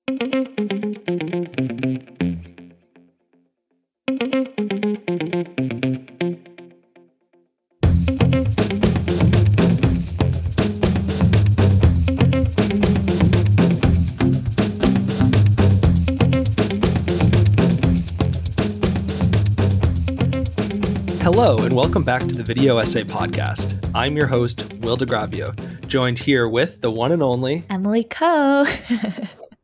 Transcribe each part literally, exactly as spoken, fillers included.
Hello, and welcome back to the Video Essay Podcast. I'm your host, Will DeGravio, joined here with the one and only Emily Coe. Hey,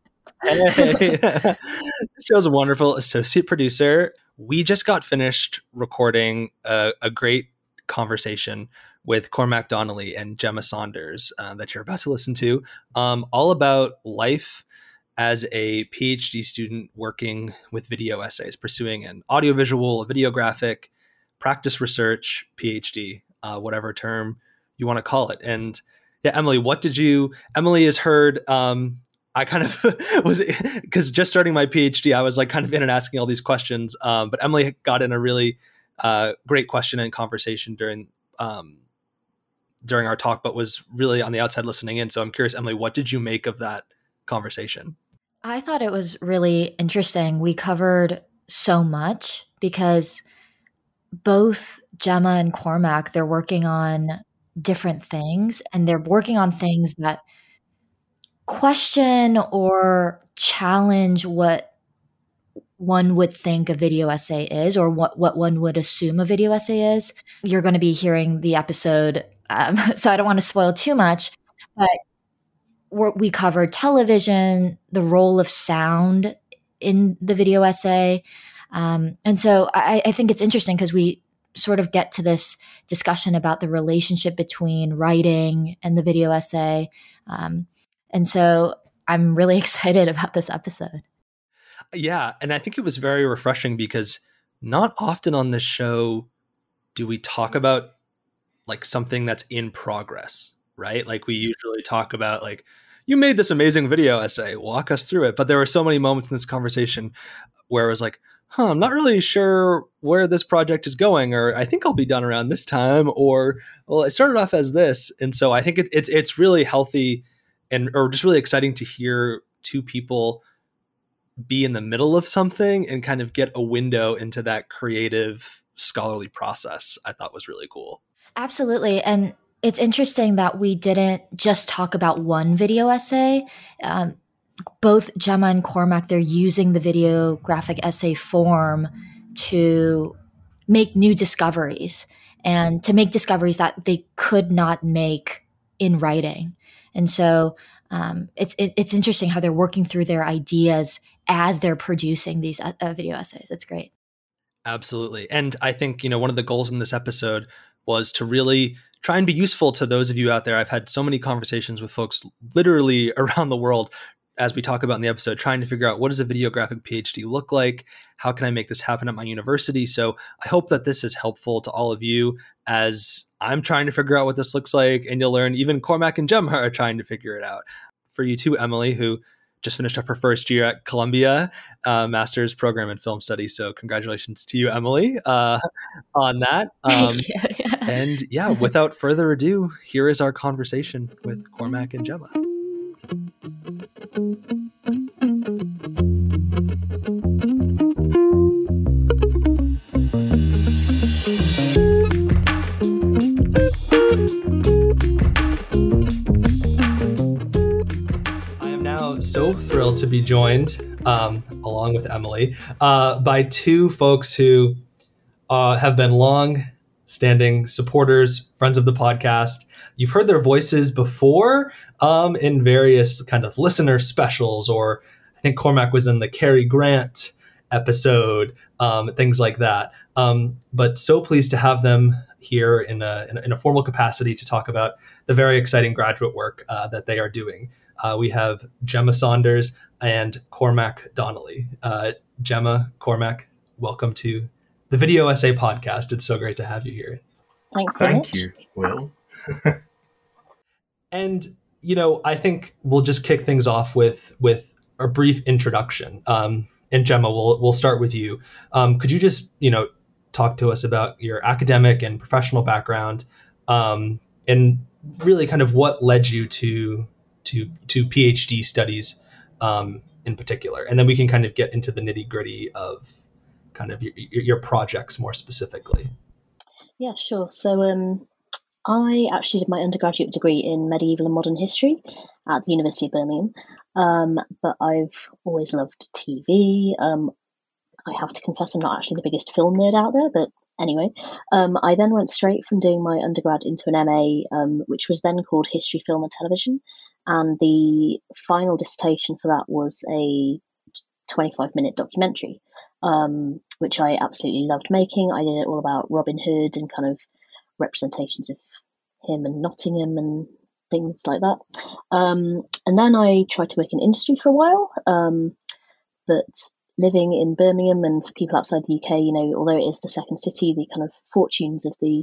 the show's a wonderful associate producer. We just got finished recording a, a great conversation with Cormac Donnelly and Gemma Saunders uh, that you're about to listen to, um, all about life as a PhD student working with video essays, pursuing an audiovisual, a videographic, practice research PhD, uh, whatever term you want to call it. And yeah, Emily, what did you, Emily has heard, um, I kind of was, because just starting my PhD, I was like kind of in and asking all these questions. Um, but Emily got in a really uh, great question and conversation during, um, during our talk, but was really on the outside listening in. So I'm curious, Emily, what did you make of that conversation? I thought it was really interesting. We covered so much because both Gemma and Cormac, they're working on different things, and they're working on things that question or challenge what one would think a video essay is, or what, what one would assume a video essay is. You're going to be hearing the episode, um, so I don't want to spoil too much, but we're, we covered television, the role of sound in the video essay. Um, and so I, I think it's interesting because we sort of get to this discussion about the relationship between writing and the video essay. Um, and so I'm really excited about this episode. Yeah. And I think it was very refreshing because not often on this show do we talk about like something that's in progress, right? Like we usually talk about like, you made this amazing video essay, walk us through it. But there were so many moments in this conversation where it was like, huh, I'm not really sure where this project is going, or I think I'll be done around this time, or, well, it started off as this. And so I think it, it's it's really healthy and or just really exciting to hear two people be in the middle of something and kind of get a window into that creative scholarly process. I thought was really cool. Absolutely. And it's interesting that we didn't just talk about one video essay. Um, both Gemma and Cormac, they're using the videographic essay form to make new discoveries and to make discoveries that they could not make in writing. And so um, it's it, it's interesting how they're working through their ideas as they're producing these uh, video essays. It's great. Absolutely. And I think, you know, one of the goals in this episode was to really try and be useful to those of you out there. I've had so many conversations with folks literally around the world, as we talk about in the episode, trying to figure out what does a videographic PhD look like? How can I make this happen at my university? So I hope that this is helpful to all of you as I'm trying to figure out what this looks like. And you'll learn even Cormac and Gemma are trying to figure it out. For you too, Emily, who just finished up her first year at Columbia uh, master's program in film studies. So congratulations to you, Emily, uh, on that. Um, Thank you. Yeah. And yeah, without further ado, here is our conversation with Cormac and Gemma. I am now so thrilled to be joined, um, along with Emily, uh, by two folks who uh, have been long-standing supporters, friends of the podcast. You've heard their voices before um, in various kind of listener specials, or I think Cormac was in the Cary Grant episode, um, things like that. Um, but so pleased to have them here in a, in a in a formal capacity to talk about the very exciting graduate work uh, that they are doing. Uh, we have Gemma Saunders and Cormac Donnelly. Uh, Gemma, Cormac, welcome to the Video Essay Podcast. It's so great to have you here. Thanks so Thank much. you, Will. And, you know, I think we'll just kick things off with with a brief introduction. Um, and Gemma, we'll we'll start with you. Um, could you just, you know, talk to us about your academic and professional background, um, and really kind of what led you to to to PhD studies um, in particular, and then we can kind of get into the nitty gritty of kind of your, your projects more specifically. Yeah, sure. So um, I actually did my undergraduate degree in medieval and modern history at the University of Birmingham, um, but I've always loved T V. Um, I have to confess I'm not actually the biggest film nerd out there, but anyway. Um, I then went straight from doing my undergrad into an M A, um, which was then called History, Film and Television, and the final dissertation for that was a twenty-five minute documentary, um, which I absolutely loved making. I did it all about Robin Hood and kind of representations of him and Nottingham and things like that. Um, and then I tried to work in industry for a while, um, but living in Birmingham and for people outside the U K, you know, although it is the second city, the kind of fortunes of the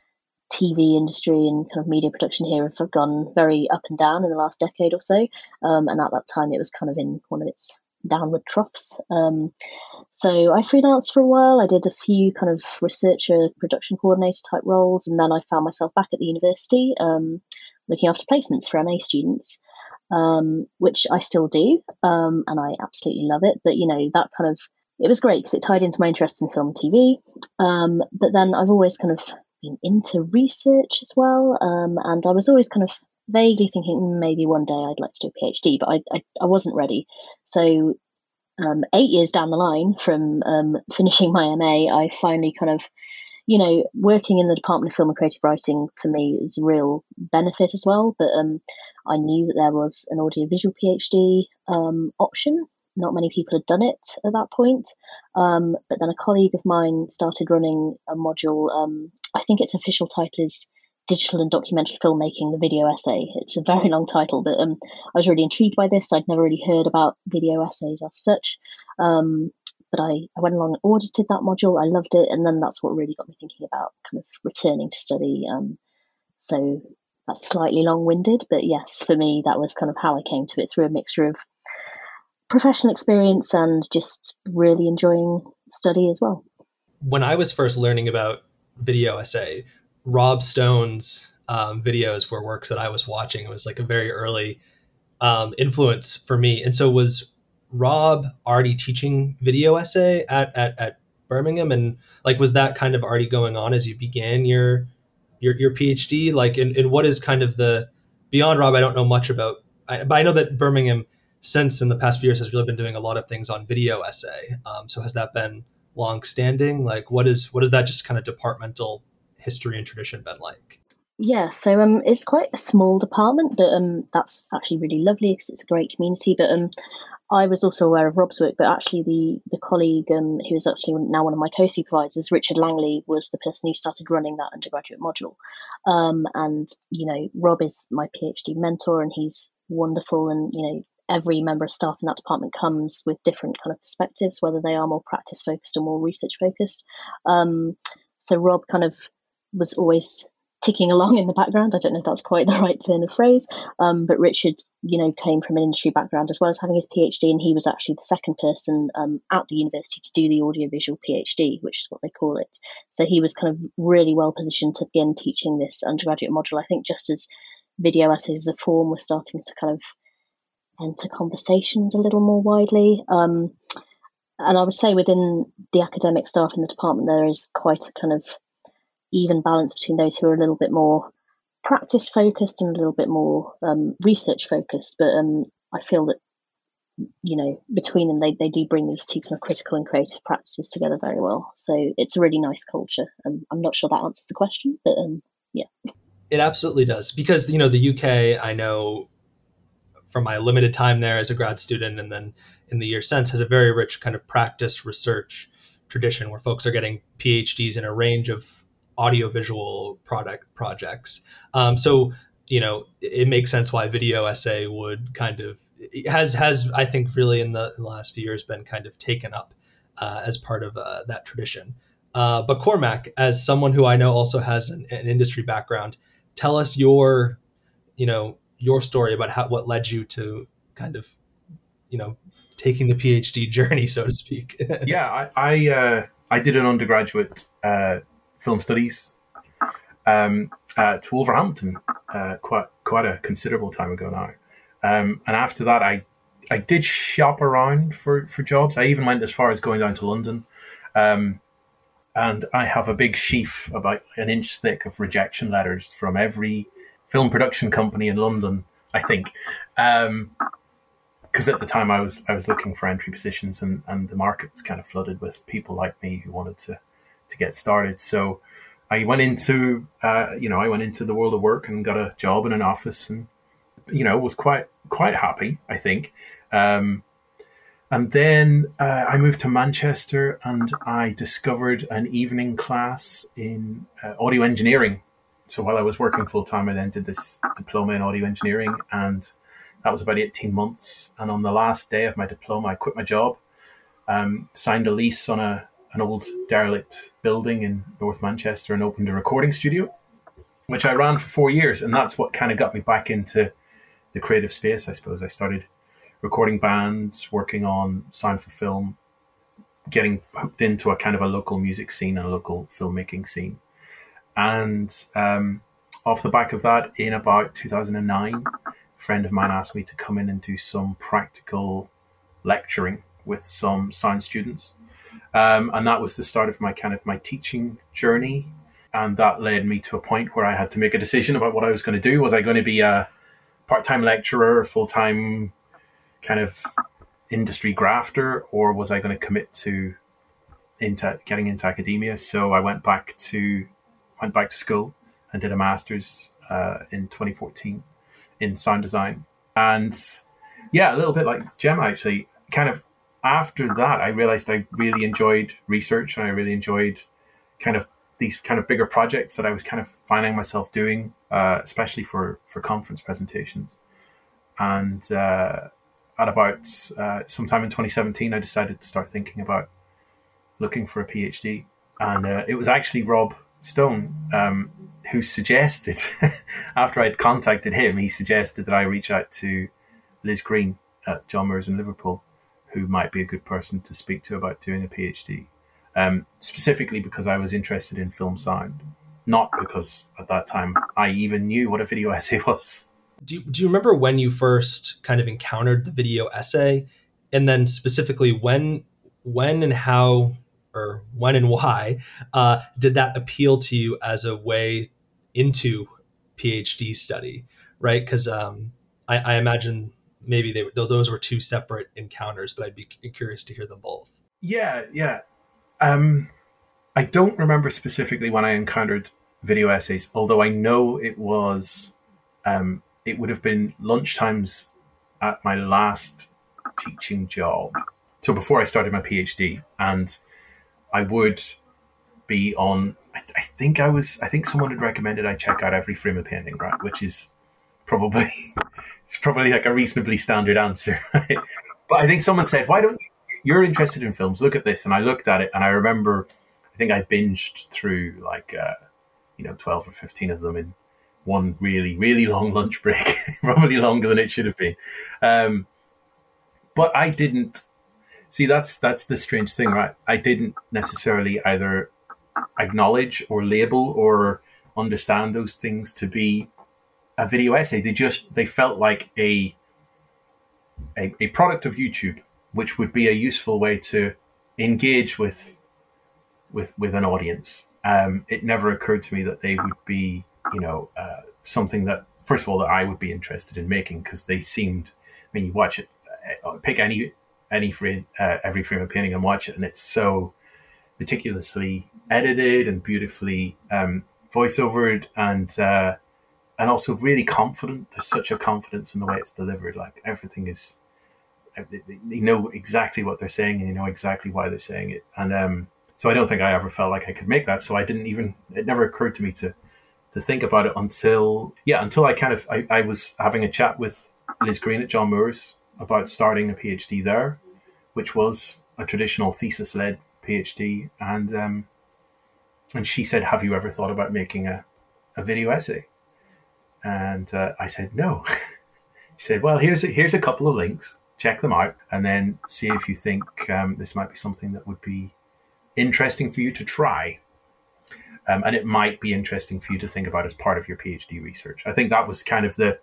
T V industry and kind of media production here have gone very up and down in the last decade or so. Um, and at that time, it was kind of in one of its downward troughs. Um, so I freelanced for a while. I did a few kind of researcher, production coordinator type roles, and then I found myself back at the university um, looking after placements for M A students, um, which I still do, um, and I absolutely love it. But you know, that kind of it was great because it tied into my interest in film and T V. Um, but then I've always kind of been into research as well, um, and I was always kind of vaguely thinking "Mm, maybe one day I'd like to do a PhD, but I I, I wasn't ready. So um, eight years down the line from um, finishing my M A, I finally kind of, you know, working in the Department of Film and Creative Writing for me was a real benefit as well. But um, I knew that there was an audiovisual PhD um, option. Not many people had done it at that point. Um, but then a colleague of mine started running a module. Um, I think its official title is Digital and Documentary Filmmaking, the Video Essay. It's a very long title, but um, I was really intrigued by this. I'd never really heard about video essays as such. Um, but I, I went along and audited that module. I loved it. And then that's what really got me thinking about kind of returning to study. Um, so that's slightly long-winded, but yes, for me, that was kind of how I came to it, through a mixture of professional experience and just really enjoying study as well. When I was first learning about video essay, Rob Stone's um, videos were works that I was watching. It was like a very early um, influence for me. And so was Rob already teaching video essay at, at, at Birmingham? And like, was that kind of already going on as you began your your, your PhD? Like, and, and what is kind of the, beyond Rob, I don't know much about, I, but I know that Birmingham since in the past few years has really been doing a lot of things on video essay. Um, so has that been long-standing? Like, what is what is that just kind of departmental history and tradition been like? Yeah, so um, it's quite a small department, but um, that's actually really lovely because it's a great community. But um, I was also aware of Rob's work, but actually the the colleague um, who is actually now one of my co-supervisors, Richard Langley, was the person who started running that undergraduate module. Um, and you know, Rob is my PhD mentor, and he's wonderful. And you know, every member of staff in that department comes with different kind of perspectives, whether they are more practice focused or more research focused. Um, so Rob kind of was always ticking along in the background. I don't know if that's quite the right turn of phrase, um, but Richard, you know, came from an industry background as well as having his PhD, and he was actually the second person um, at the university to do the audiovisual PhD, which is what they call it. So he was kind of really well positioned to begin teaching this undergraduate module. I think just as video essays as a form were starting to kind of enter conversations a little more widely. Um, and I would say within the academic staff in the department, there is quite a kind of even balance between those who are a little bit more practice focused and a little bit more um, research focused. But um, I feel that, you know, between them, they, they do bring these two kind of critical and creative practices together very well. So it's a really nice culture. Um, I'm not sure that answers the question, but um, yeah. It absolutely does. Because, you know, the U K, I know from my limited time there as a grad student and then in the year since, has a very rich kind of practice research tradition where folks are getting PhDs in a range of audiovisual product projects. Um, so, you know, it, it makes sense why video essay would kind of, has, has I think really in the, in the last few years been kind of taken up uh, as part of uh, that tradition. Uh, but Cormac, as someone who I know also has an, an industry background, tell us your, you know, your story about how, what led you to kind of, you know, taking the PhD journey, so to speak. yeah, I I, uh, I did an undergraduate uh, film studies um, at Wolverhampton uh, quite quite a considerable time ago now, um, and after that I I did shop around for, for jobs. I even went as far as going down to London. Um, and I have a big sheaf about an inch thick of rejection letters from every film production company in London, I think. Um, because at the time I was I was looking for entry positions, and, and the market was kind of flooded with people like me who wanted to, to get started. So I went into uh, you know I went into the world of work and got a job in an office, and you know was quite quite happy, I think. Um, and then uh, I moved to Manchester, and I discovered an evening class in uh, audio engineering. So while I was working full time, I then did this diploma in audio engineering, and that was about eighteen months. And on the last day of my diploma, I quit my job, um, signed a lease on a an old derelict building in North Manchester, and opened a recording studio, which I ran for four years. And that's what kind of got me back into the creative space, I suppose. I started recording bands, working on sound for film, getting hooked into a kind of a local music scene and a local filmmaking scene. And um, off the back of that, in about two thousand nine, a friend of mine asked me to come in and do some practical lecturing with some science students. Um, and that was the start of my kind of my teaching journey. And that led me to a point where I had to make a decision about what I was going to do. Was I going to be a part-time lecturer, full-time kind of industry grafter, or was I going to commit to into getting into academia? So I went back to went back to school and did a master's uh, in twenty fourteen in sound design. And yeah, a little bit like Gemma, actually, kind of after that, I realized I really enjoyed research, and I really enjoyed kind of these kind of bigger projects that I was kind of finding myself doing, uh, especially for, for conference presentations. And uh, at about uh, sometime in twenty seventeen, I decided to start thinking about looking for a PhD. And uh, it was actually Rob Stone um, who suggested, after I'd contacted him, he suggested that I reach out to Liz Green at John Moores in Liverpool, who might be a good person to speak to about doing a PhD. Um, specifically because I was interested in film sound, not because at that time I even knew what a video essay was. Do you, do you remember when you first kind of encountered the video essay, and then specifically when when and how, or when and why uh, did that appeal to you as a way into PhD study, right? Because um, I, I imagine maybe they those were two separate encounters, but I'd be curious to hear them both. Yeah, yeah. Um, I don't remember specifically when I encountered video essays, although I know it was, um, it would have been lunchtimes at my last teaching job. So before I started my PhD, and I would be on, I, I think I was, I think someone had recommended I check out Every Frame of Painting, right? Which is probably, it's probably like a reasonably standard answer, right? But I think someone said, why don't you, you're interested in films, look at this. And I looked at it, and I remember, I think I binged through like, uh, you know, twelve or fifteen of them in one really, really long lunch break, probably longer than it should have been. Um, but I didn't, see, that's, that's the strange thing, right? I didn't necessarily either acknowledge or label or understand those things to be a video essay. They just, they felt like a, a, a product of YouTube, which would be a useful way to engage with with with an audience. Um, it never occurred to me that they would be, you know, uh, something that, first of all, that I would be interested in making, because they seemed, I mean, you watch it, uh, pick any any frame, uh, Every Frame of Painting and watch it, and it's so meticulously edited and beautifully um, voiceovered, and uh, and also really confident. There's such a confidence in the way it's delivered. Like everything is, they know exactly what they're saying, and you know exactly why they're saying it. And um, so I don't think I ever felt like I could make that. So I didn't even, it never occurred to me to to think about it until, yeah, until I kind of, I, I was having a chat with Liz Green at John Moores about starting a PhD there, which was a traditional thesis-led PhD. And um, and she said, have you ever thought about making a, a video essay? And uh, I said, no. She said, well, here's a, here's a couple of links. Check them out, and then see if you think um, this might be something that would be interesting for you to try. Um, and it might be interesting for you to think about as part of your PhD research. I think that was kind of the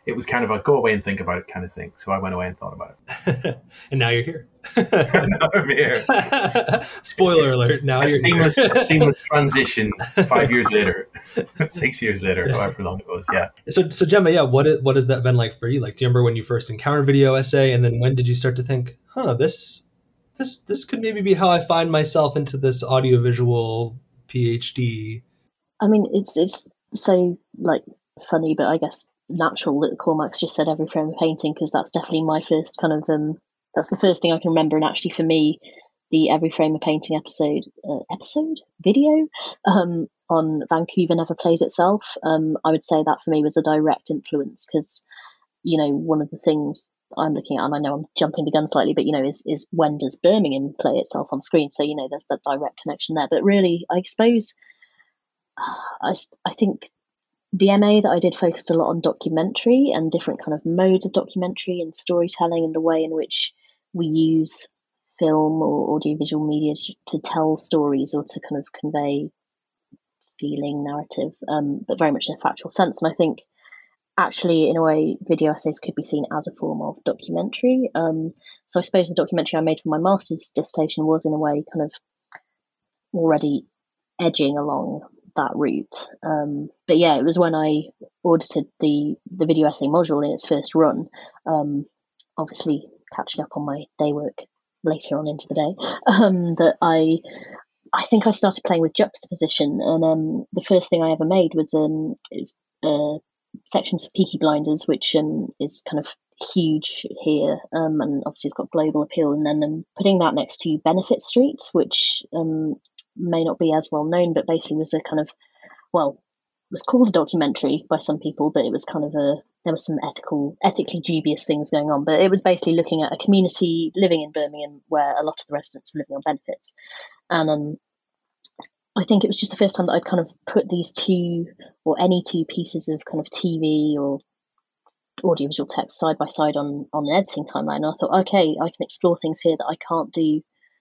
it was kind of a go away and think about it kind of thing. So I went away and thought about it. And now you're here. Now I'm here. Spoiler alert, now a you're seamless, here. a seamless transition five years later, six years later, yeah. however long it was. Yeah. So, so Gemma, yeah, what it, what has that been like for you? Like, do you remember when you first encountered video essay, and then when did you start to think, huh, this, this, this could maybe be how I find myself into this audiovisual PhD? I mean, it's it's so like funny, but I guess natural that Cormac's just said every frame of painting, because that's definitely my first kind of um that's the first thing I can remember. And actually for me, the Every Frame of Painting episode uh, episode video um on Vancouver Never Plays Itself, um I would say that for me was a direct influence, because you know, one of the things I'm looking at, and I know I'm jumping the gun slightly, but you know, is is when does Birmingham play itself on screen? So you know, there's that direct connection there. But really, I suppose I, I think the M A that I did focused a lot on documentary and different kind of modes of documentary and storytelling, and the way in which we use film or audiovisual media to tell stories or to kind of convey feeling, narrative, um, but very much in a factual sense. And I think actually, in a way, video essays could be seen as a form of documentary. Um, so I suppose the documentary I made for my master's dissertation was in a way kind of already edging along that route. Um, but yeah, it was when I audited the the video essay module in its first run, um, obviously catching up on my day work later on into the day, um, that I I think I started playing with juxtaposition. And um, the first thing I ever made was um, is uh, sections of Peaky Blinders, which um, is kind of huge here, um, and obviously it's got global appeal. And then um, putting that next to Benefit Street, which um, may not be as well known, but basically was a kind of, well, it was called a documentary by some people, but it was kind of a, there were some ethical, ethically dubious things going on. But it was basically looking at a community living in Birmingham where a lot of the residents were living on benefits. And um, I think it was just the first time that I'd kind of put these two, or any two pieces of kind of T V or audiovisual text side by side on, on an editing timeline. And I thought, okay, I can explore things here that I can't do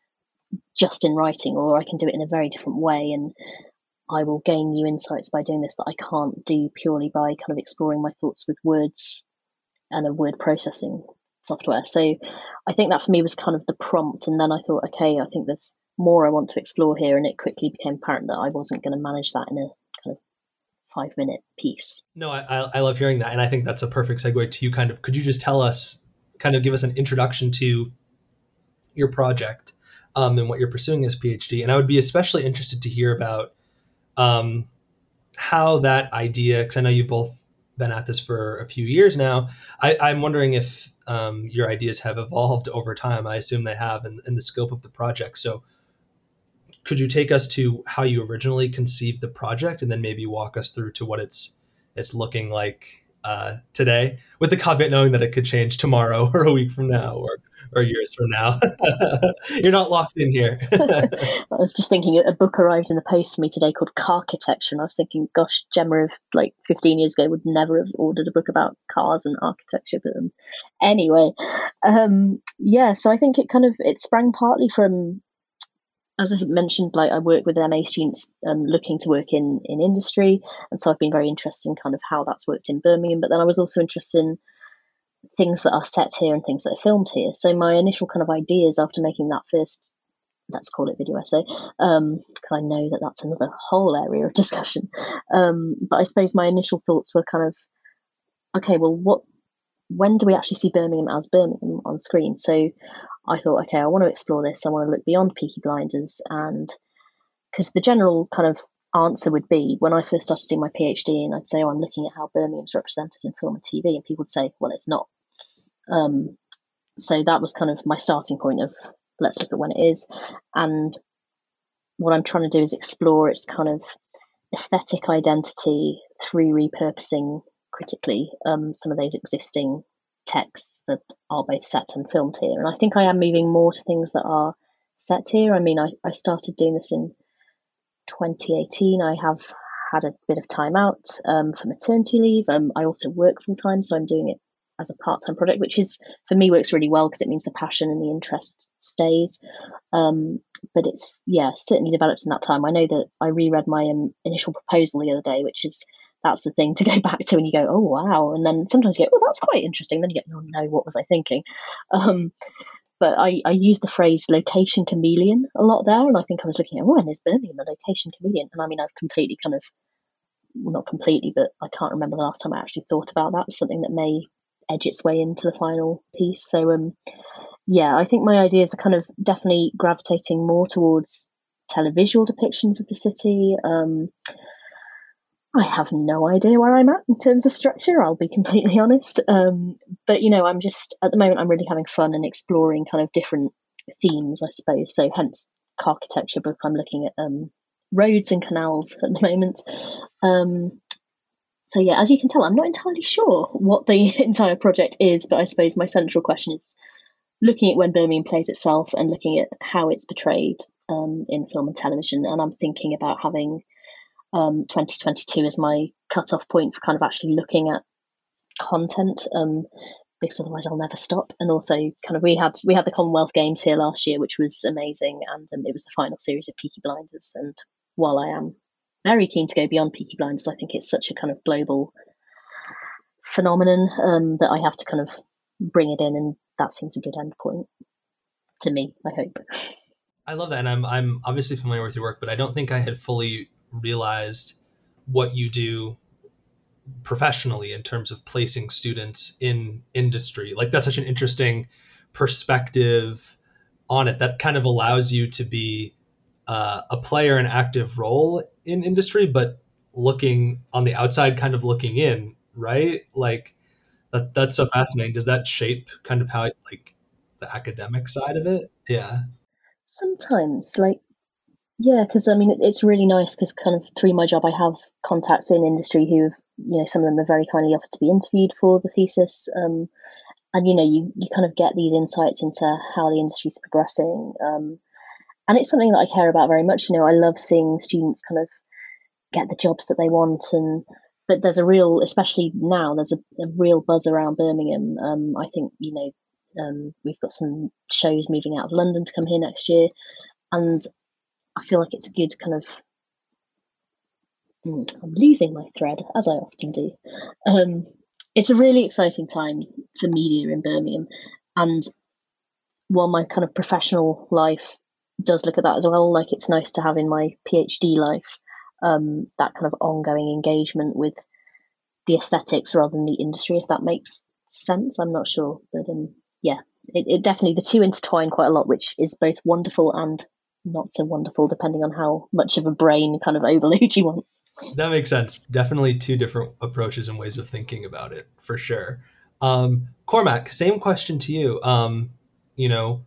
just in writing, or I can do it in a very different way, and I will gain new insights by doing this that I can't do purely by kind of exploring my thoughts with words and a word processing software. So I think that for me was kind of the prompt, and then I thought, okay, I think there's more I want to explore here, and it quickly became apparent that I wasn't going to manage that in a kind of five minute piece. No, I, I love hearing that, and I think that's a perfect segue to you. Kind of, could you just tell us, kind of give us an introduction to your project um, and what you're pursuing as a PhD? And I would be especially interested to hear about um, how that idea, because I know you've both been at this for a few years now. I, I'm wondering if um, your ideas have evolved over time. I assume they have in, in the scope of the project. So could you take us to how you originally conceived the project, and then maybe walk us through to what it's it's looking like uh, today, with the caveat knowing that it could change tomorrow or a week from now or or years from now. You're not locked in here. I was just thinking, a book arrived in the post for me today called Carchitecture, and I was thinking, gosh, Gemma of like fifteen years ago would never have ordered a book about cars and architecture. But um, anyway, um, yeah, so I think it kind of, it sprang partly from, as I mentioned, like I work with M A students um, looking to work in, in industry. And so I've been very interested in kind of how that's worked in Birmingham. But then I was also interested in things that are set here and things that are filmed here. So my initial kind of ideas after making that first, let's call it video essay, um, because I know that that's another whole area of discussion. Um, but I suppose my initial thoughts were kind of, okay, well, what, when do we actually see Birmingham as Birmingham on screen? So I thought, okay, I want to explore this. I want to look beyond Peaky Blinders, and because the general kind of answer would be, when I first started doing my PhD, and I'd say, oh, I'm looking at how Birmingham's represented in film and T V, and people would say, well, it's not. Um, so that was kind of my starting point of, let's look at when it is. And what I'm trying to do is explore its kind of aesthetic identity through repurposing critically um, some of those existing texts that are both set and filmed here. And I think I am moving more to things that are set here. I mean, I, I started doing this in twenty eighteen. I have had a bit of time out um, for maternity leave. Um, I also work full time, so I'm doing it as a part-time project, which is, for me, works really well because it means the passion and the interest stays. Um, but it's, yeah, certainly developed in that time. I know that I reread my um, initial proposal the other day, which is that's the thing to go back to, and you go, oh wow, and then sometimes you go, oh, that's quite interesting. Then you go, oh no, what was I thinking? Um, but I, I use the phrase location chameleon a lot there, and I think I was looking at, oh, and is Birmingham a location chameleon? And I mean, I've completely kind of, well, not completely, but I can't remember the last time I actually thought about that. It's something that may edge its way into the final piece. So um, yeah, I think my ideas are kind of definitely gravitating more towards televisual depictions of the city. Um, I have no idea where I'm at in terms of structure, I'll be completely honest. Um, but, you know, I'm just, at the moment, I'm really having fun and exploring kind of different themes, I suppose. So hence architecture book, I'm looking at um, roads and canals at the moment. Um, so, yeah, as you can tell, I'm not entirely sure what the entire project is, but I suppose my central question is looking at when Birmingham plays itself and looking at how it's portrayed um, in film and television. And I'm thinking about having Um, twenty twenty-two is my cut-off point for kind of actually looking at content, um, because otherwise I'll never stop. And also, kind of, we had we had the Commonwealth Games here last year, which was amazing, and um, it was the final series of Peaky Blinders. And while I am very keen to go beyond Peaky Blinders, I think it's such a kind of global phenomenon um, that I have to kind of bring it in, and that seems a good end point to me, I hope. I love that, and I'm I'm obviously familiar with your work, but I don't think I had fully realized what you do professionally in terms of placing students in industry. Like, that's such an interesting perspective on it that kind of allows you to be uh, a player, an active role in industry, but looking on the outside, kind of looking in, right? Like that, that's so fascinating. Does that shape kind of how, like, the academic side of it? Yeah. Sometimes, like, yeah, because I mean, it's, it's really nice because kind of through my job, I have contacts in industry who have, you know, some of them have very kindly offered to be interviewed for the thesis. Um, and, you know, you, you kind of get these insights into how the industry is progressing. Um, and it's something that I care about very much. You know, I love seeing students kind of get the jobs that they want. And but there's a real, especially now, there's a, a real buzz around Birmingham. Um, I think, you know, um, we've got some shows moving out of London to come here next year. And I feel like it's a good kind of, mm, I'm losing my thread, as I often do. Um, it's a really exciting time for media in Birmingham. And while my kind of professional life does look at that as well, like it's nice to have in my PhD life, um, that kind of ongoing engagement with the aesthetics rather than the industry, if that makes sense. I'm not sure. But um, yeah, it, it definitely, the two intertwine quite a lot, which is both wonderful and not so wonderful, depending on how much of a brain kind of overload you want. That makes sense. Definitely two different approaches and ways of thinking about it, for sure. Um, Cormac, same question to you. Um, you know,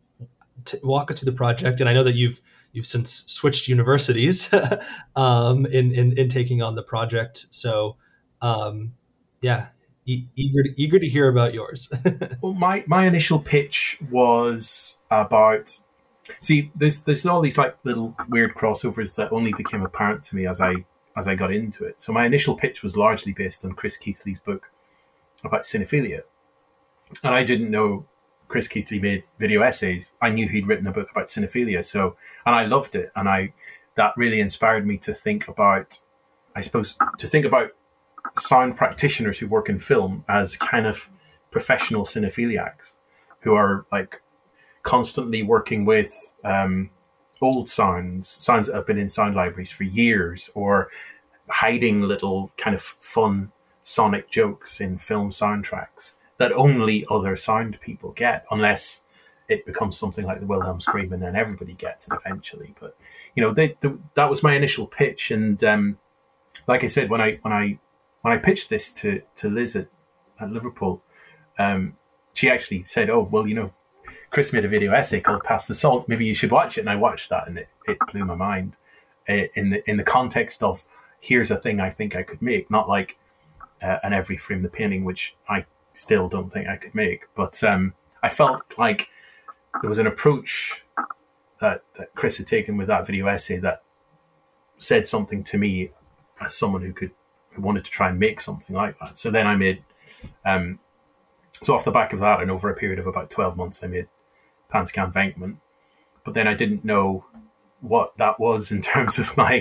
to walk us through the project, and I know that you've you've since switched universities um, in, in in taking on the project. So, um, yeah, e- eager to, eager to hear about yours. Well, my my initial pitch was about. See, there's there's all these like little weird crossovers that only became apparent to me as I as I got into it. So my initial pitch was largely based on Chris Keithley's book about cinephilia, and I didn't know Chris Keithley made video essays. I knew he'd written a book about cinephilia, so and I loved it, and I that really inspired me to think about, I suppose, to think about sound practitioners who work in film as kind of professional cinephiliacs who are like constantly working with um, old sounds, sounds that have been in sound libraries for years, or hiding little kind of fun sonic jokes in film soundtracks that only other sound people get, unless it becomes something like the Wilhelm scream and then everybody gets it eventually. But, you know, they, the, that was my initial pitch. And um, like I said, when I when I when I pitched this to, to Liz at, at Liverpool, um, she actually said, oh, well, you know, Chris made a video essay called Pass the Salt. Maybe you should watch it. And I watched that, and it, it blew my mind uh, in the in the context of, here's a thing I think I could make, not like uh, an Every Frame the Painting, which I still don't think I could make. But um, I felt like there was an approach that, that Chris had taken with that video essay that said something to me as someone who could who wanted to try and make something like that. So then I made, um, so off the back of that, and over a period of about twelve months, I made Panscan Venkman. But then I didn't know what that was in terms of my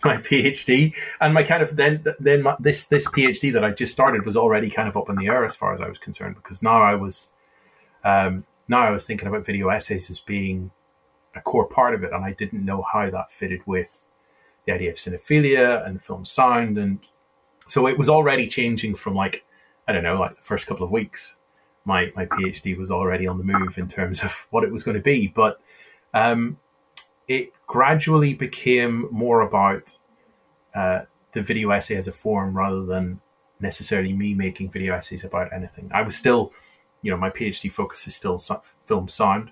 my PhD, and my kind of then then my, this this PhD that I just started was already kind of up in the air as far as I was concerned, because now I was um, now I was thinking about video essays as being a core part of it, and I didn't know how that fitted with the idea of cinephilia and film sound, and so it was already changing from like I don't know like the first couple of weeks. My my PhD was already on the move in terms of what it was going to be, but um, it gradually became more about uh, the video essay as a form rather than necessarily me making video essays about anything. I was still, you know, my PhD focus is still film sound,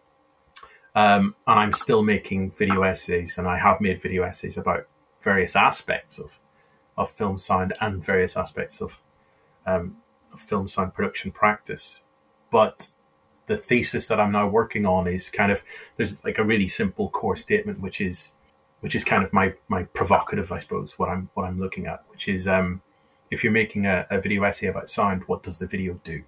um, and I'm still making video essays, and I have made video essays about various aspects of of film sound and various aspects of um, film sound production practice. But the thesis that I'm now working on is kind of, there's like a really simple core statement, which is which is kind of my my provocative, I suppose, what I'm what I'm looking at, which is um, if you're making a, a video essay about sound, what does the video do?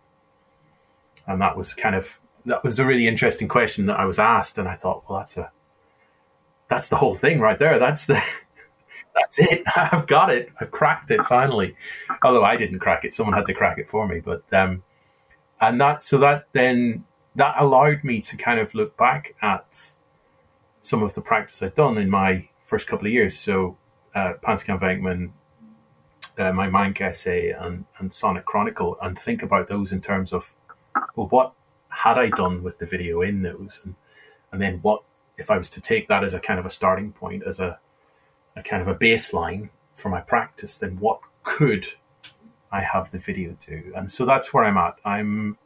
And that was kind of that was a really interesting question that I was asked, and I thought, well, that's a that's the whole thing right there. That's the That's it. I've got it. I've cracked it finally. Although I didn't crack it, someone had to crack it for me. But um, and that so that then that allowed me to kind of look back at some of the practice I'd done in my first couple of years. So uh, Pansky Venkman, uh, my Mank essay, and and Sonic Chronicle, and think about those in terms of, well, what had I done with the video in those, and and then what if I was to take that as a kind of a starting point, as a a kind of a baseline for my practice, then what could I have the video do? And so that's where I'm at. I'm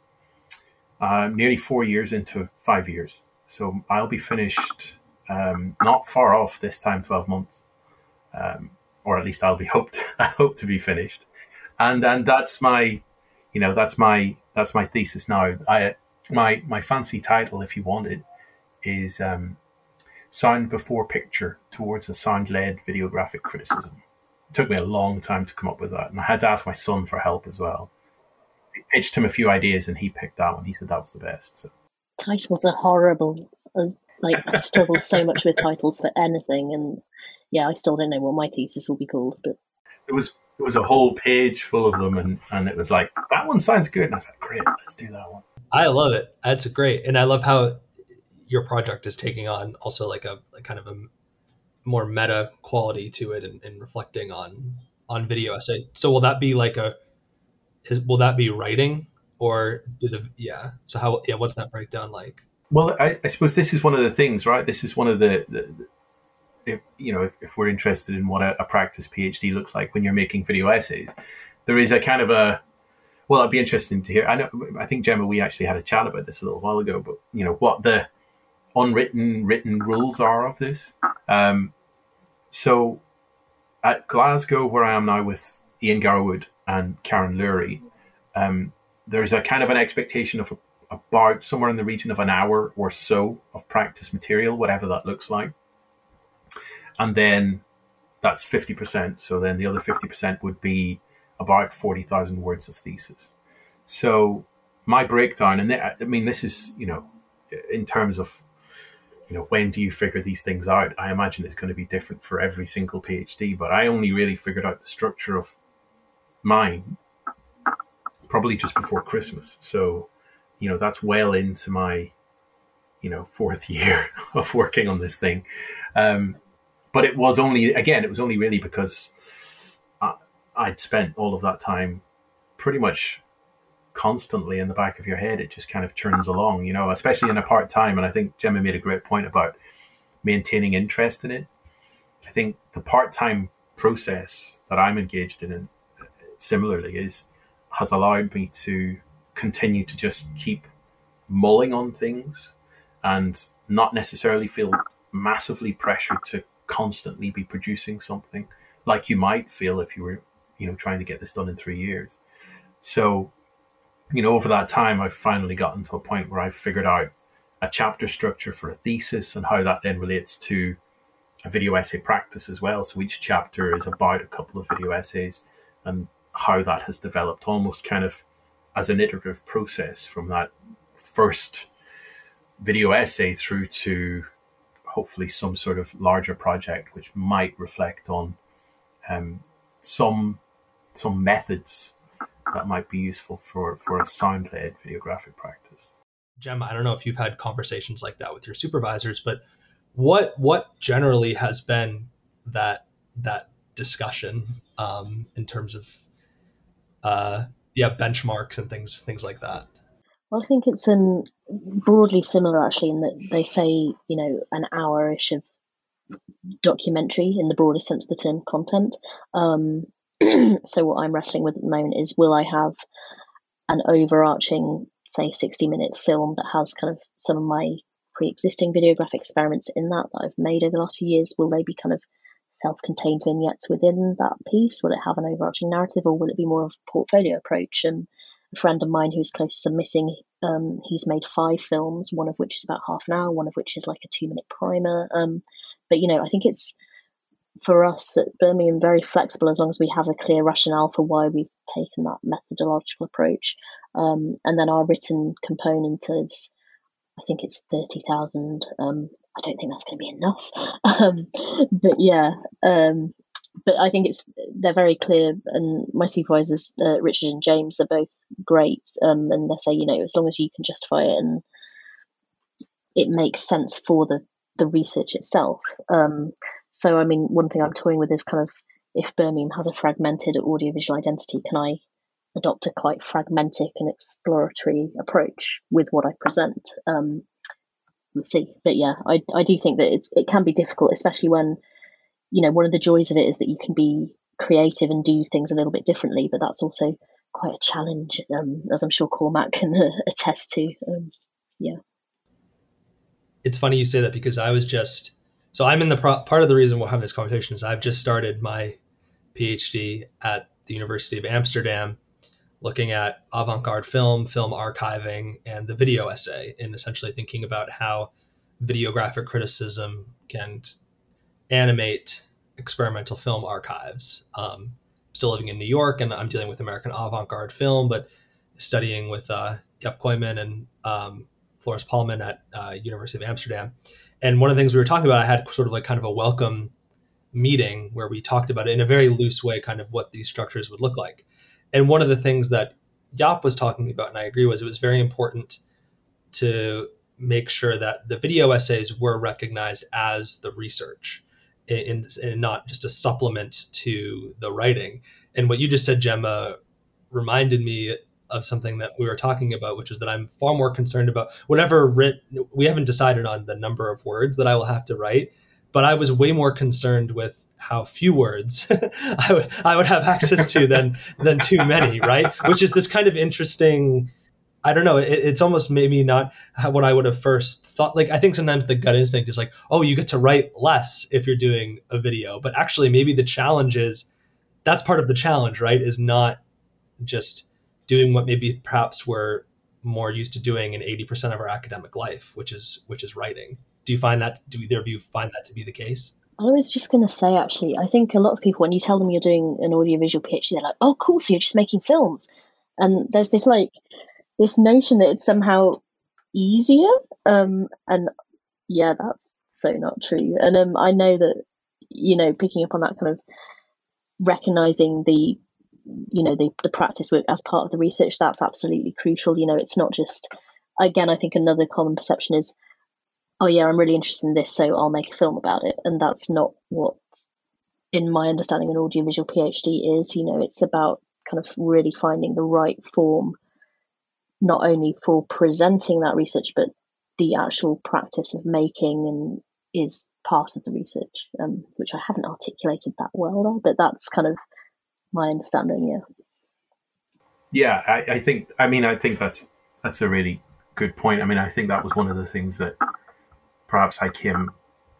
uh, nearly four years into five years. So I'll be finished um, not far off this time, twelve months. Um, or at least I'll be hoped, I hope to be finished. And and that's my, you know, that's my, that's my thesis now. I, my, my fancy title, if you want it, is, um, Sound Before Picture Towards a Sound-Led Videographic Criticism. It took me a long time to come up with that, and I had to ask my son for help as well. I pitched him a few ideas, and he picked that one. He said that was the best. So. Titles are horrible. Like, I struggle so much with titles for anything, and yeah, I still don't know what my thesis will be called. But it was it was a whole page full of them, and, and it was like, that one sounds good. And I was like, great, let's do that one. I love it. That's great. And I love how your project is taking on also like a, a kind of a more meta quality to it, and, and reflecting on on video essay. So will that be like a is, will that be writing, or do the yeah so how yeah what's that breakdown like? Well, I, I suppose this is one of the things, right? This is one of the, the, the if, you know if, if we're interested in what a, a practice PhD looks like when you're making video essays, there is a kind of a well it'd be interesting to hear. I know I think Gemma, we actually had a chat about this a little while ago, but you know what the unwritten written rules are of this. Um, so at Glasgow, where I am now with Ian Garwood and Karen Lurie, um, there's a kind of an expectation of a, about somewhere in the region of an hour or so of practice material, whatever that looks like. And then that's fifty percent. So then the other fifty percent would be about forty thousand words of thesis. So my breakdown, and I mean, this is, you know, in terms of, you know, when do you figure these things out? I imagine it's going to be different for every single PhD, but I only really figured out the structure of mine probably just before Christmas. So, you know, that's well into my, you know, fourth year of working on this thing. Um, but it was only, again, it was only really because I, I'd spent all of that time pretty much constantly in the back of your head. It just kind of churns along, you know, especially in a part-time. And I think Gemma made a great point about maintaining interest in it. I think the part-time process that I'm engaged in, and similarly, is has allowed me to continue to just keep mulling on things and not necessarily feel massively pressured to constantly be producing something like you might feel if you were, you know, trying to get this done in three years. So, you know, over that time, I've finally gotten to a point where I've figured out a chapter structure for a thesis and how that then relates to a video essay practice as well. So each chapter is about a couple of video essays, and how that has developed almost kind of as an iterative process from that first video essay through to hopefully some sort of larger project which might reflect on um, some some methods that might be useful for, for a sound-led videographic practice. Gemma, I don't know if you've had conversations like that with your supervisors, but what what generally has been that that discussion um, in terms of uh, yeah benchmarks and things things like that? Well, I think it's um broadly similar actually, in that they say, you know, an hour-ish of documentary in the broadest sense of the term content. Um, so what I'm wrestling with at the moment is, will I have an overarching, say, sixty minute film that has kind of some of my pre-existing videographic experiments in that that I've made over the last few years? Will they be kind of self-contained vignettes within that piece? Will it have an overarching narrative, or will it be more of a portfolio approach? Um, a friend of mine who's close to submitting, um, he's made five films, one of which is about half an hour, one of which is like a two-minute primer. Um, but, you know, I think it's, for us at Birmingham, very flexible as long as we have a clear rationale for why we've taken that methodological approach. Um, and then our written component is, I think it's thirty thousand. Um, I don't think that's going to be enough. Um, but yeah, um, but I think it's they're very clear. And my supervisors, uh, Richard and James, are both great. Um, and they say, you know, as long as you can justify it and it makes sense for the, the research itself. Um, so, I mean, one thing I'm toying with is kind of, if Birmingham has a fragmented audiovisual identity, can I adopt a quite fragmentic and exploratory approach with what I present? Um, we'll see. But yeah, I I do think that it's it can be difficult, especially when, you know, one of the joys of it is that you can be creative and do things a little bit differently, but that's also quite a challenge, um, as I'm sure Cormac can uh, attest to. Um, yeah. It's funny you say that, because I was just, so I'm in the pro- part of the reason we're having this conversation is I've just started my PhD at the University of Amsterdam, looking at avant-garde film, film archiving, and the video essay, and essentially thinking about how videographic criticism can animate experimental film archives. Um, still living in New York, and I'm dealing with American avant-garde film, but studying with uh, Jaap Kooijman and um, Floris Paulman at uh, University of Amsterdam. And one of the things we were talking about, I had sort of like kind of a welcome meeting where we talked about it in a very loose way, kind of what these structures would look like. And one of the things that Jaap was talking about, and I agree, was it was very important to make sure that the video essays were recognized as the research and, and not just a supplement to the writing. And what you just said, Gemma, reminded me of something that we were talking about, which is that I'm far more concerned about whatever writ. We haven't decided on the number of words that I will have to write, but I was way more concerned with how few words I would I would have access to than than too many, right? Which is this kind of interesting. I don't know. It, it's almost maybe not what I would have first thought. Like, I think sometimes the gut instinct is like, oh, you get to write less if you're doing a video, but actually maybe the challenge is that's part of the challenge, right? Is not just doing what maybe perhaps we're more used to doing in eighty percent of our academic life, which is which is writing. Do you find that? Do either of you find that to be the case? I was just going to say, actually, I think a lot of people, when you tell them you're doing an audiovisual PhD, they're like, oh, cool, so you're just making films. And there's this like this notion that it's somehow easier. Um, and yeah, that's so not true. And um, I know that, you know, picking up on that kind of recognizing the, you know, the, the practice work as part of the research, that's absolutely crucial. You know, it's not just, again, I think another common perception is, oh yeah, I'm really interested in this, so I'll make a film about it. And that's not what, in my understanding, an audiovisual PhD is. You know, it's about kind of really finding the right form, not only for presenting that research, but the actual practice of making and is part of the research, um, which I haven't articulated that well there, but that's kind of my understanding, yeah. Yeah, I, I think, I mean, I think that's that's a really good point. I mean, I think that was one of the things that perhaps I came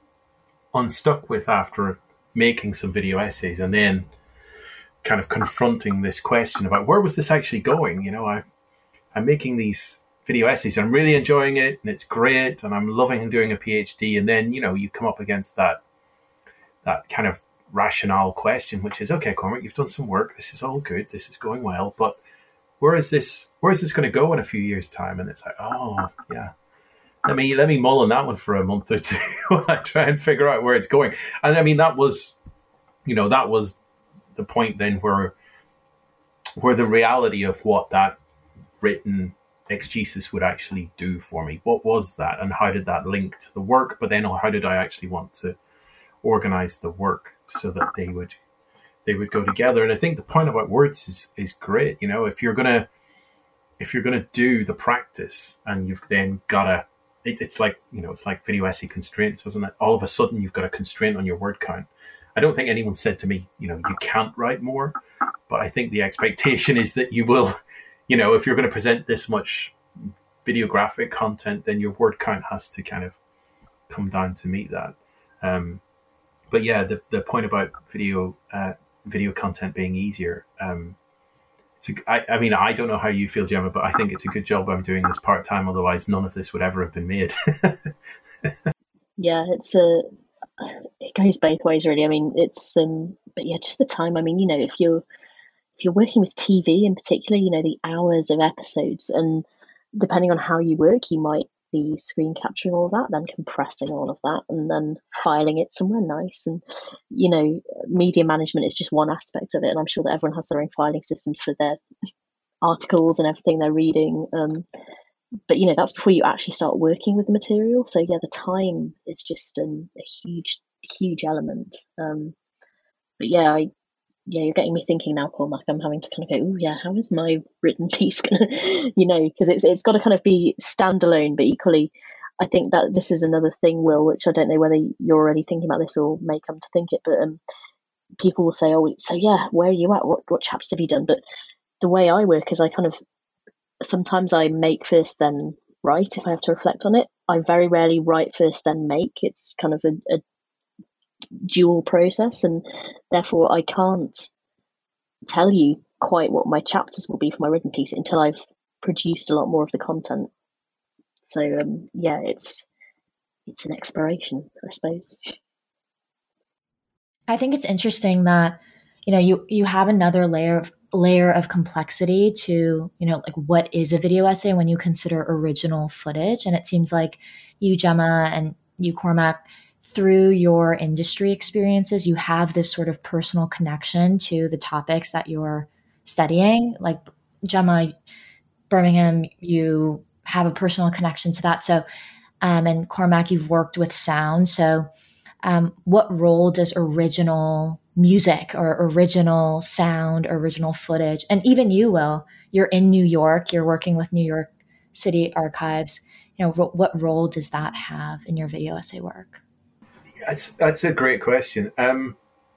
unstuck with after making some video essays and then kind of confronting this question about where was this actually going? You know, I, I'm making these video essays, I'm really enjoying it and it's great and I'm loving doing a PhD. And then, you know, you come up against that, that kind of rationale question, which is, okay, Cormac, you've done some work. This is all good. This is going well, but where is this, where is this going to go in a few years' time? And it's like, oh yeah. let me let me mull on that one for a month or two while I try and figure out where it's going. And I mean, that was, you know, that was the point then where where the reality of what that written exegesis would actually do for me. What was that, and how did that link to the work? But then, how did I actually want to organize the work so that they would they would go together? And I think the point about words is is great. You know, if you're gonna if you're gonna do the practice, and you've then gotta, it, it's like, you know, it's like video essay constraints, wasn't it? All of a sudden, you've got a constraint on your word count. I don't think anyone said to me, you know, you can't write more, but I think the expectation is that you will. You know, if you're going to present this much videographic content, then your word count has to kind of come down to meet that. Um, but yeah, the the point about video uh, video content being easier. Um, it's a, I, I mean, I don't know how you feel, Gemma, but I think it's a good job I'm doing this part time. Otherwise, none of this would ever have been made. Yeah, it's a. It goes both ways, really. I mean, it's um, but yeah, just the time. I mean, you know, if you're if you're working with T V in particular, you know, the hours of episodes, and depending on how you work, you might be screen capturing all that, then compressing all of that, and then filing it somewhere nice. And, you know, media management is just one aspect of it. And I'm sure that everyone has their own filing systems for their articles and everything they're reading. Um, but, you know, that's before you actually start working with the material. So, yeah, the time is just um, a huge, huge element. Um, but, yeah, I, yeah, you're getting me thinking now, Cormac. I'm having to kind of go, oh, yeah, how is my written piece going to, you know, because it's it's got to kind of be standalone, but equally, I think that this is another thing, Will, which I don't know whether you're already thinking about this or may come to think it, but um, people will say, oh, so yeah, where are you at? What, what chapters have you done? But the way I work is I kind of, sometimes I make first, then write if I have to reflect on it. I very rarely write first, then make. It's kind of a, a dual process, and therefore I can't tell you quite what my chapters will be for my written piece until I've produced a lot more of the content. So um, yeah, it's it's an exploration, I suppose. I think it's interesting that, you know, you you have another layer of layer of complexity to, you know, like what is a video essay when you consider original footage. And it seems like you, Gemma, and you, Cormac, through your industry experiences, you have this sort of personal connection to the topics that you're studying. Like Gemma, Birmingham, you have a personal connection to that. So, um, and Cormac, you've worked with sound. So um, what role does original music or original sound, original footage, and even you, Will, you're in New York, you're working with New York City Archives, you know, what role does that have in your video essay work? That's that's a great question. Um,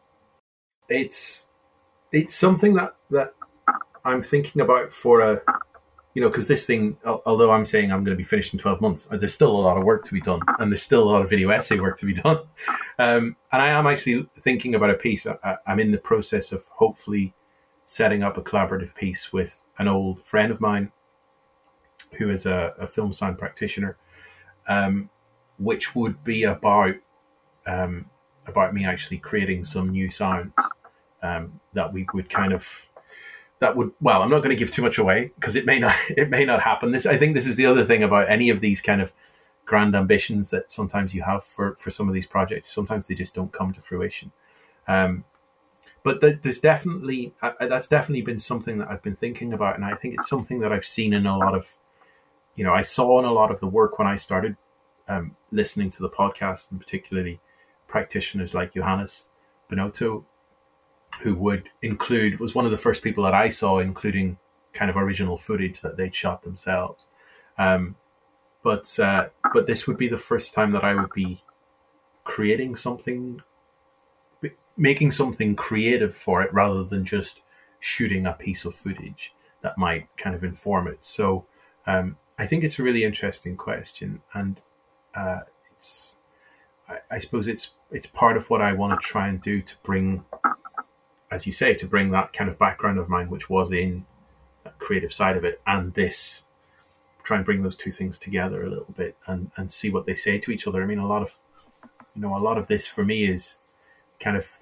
it's it's something that, that I'm thinking about for a, you know, because this thing, although I'm saying I'm going to be finished in twelve months, there's still a lot of work to be done, and there's still a lot of video essay work to be done. Um, and I am actually thinking about a piece. I, I'm in the process of hopefully setting up a collaborative piece with an old friend of mine who is a, a film sound practitioner, um, which would be about um, about me actually creating some new sounds um, that we would kind of. That would, well, I'm not going to give too much away because it may not it may not happen. This, I think this is the other thing about any of these kind of grand ambitions that sometimes you have for, for some of these projects. Sometimes they just don't come to fruition. Um, but th- there's definitely, uh, that's definitely been something that I've been thinking about. And I think it's something that I've seen in a lot of, you know, I saw in a lot of the work when I started um, listening to the podcast, and particularly practitioners like Johannes Bonotto, who would include, was one of the first people that I saw including kind of original footage that they'd shot themselves. Um, but uh, but this would be the first time that I would be creating something, making something creative for it rather than just shooting a piece of footage that might kind of inform it. So um, I think it's a really interesting question, and uh, it's I, I suppose it's it's part of what I want to try and do to bring, as you say, to bring that kind of background of mine, which was in that creative side of it, and this, try and bring those two things together a little bit and, and see what they say to each other. I mean, a lot of, you know, a lot of this for me is kind of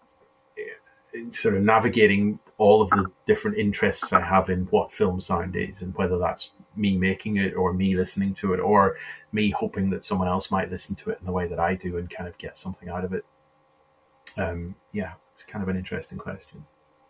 sort of navigating all of the different interests I have in what film sound is and whether that's me making it or me listening to it or me hoping that someone else might listen to it in the way that I do and kind of get something out of it. Um, yeah, it's kind of an interesting question.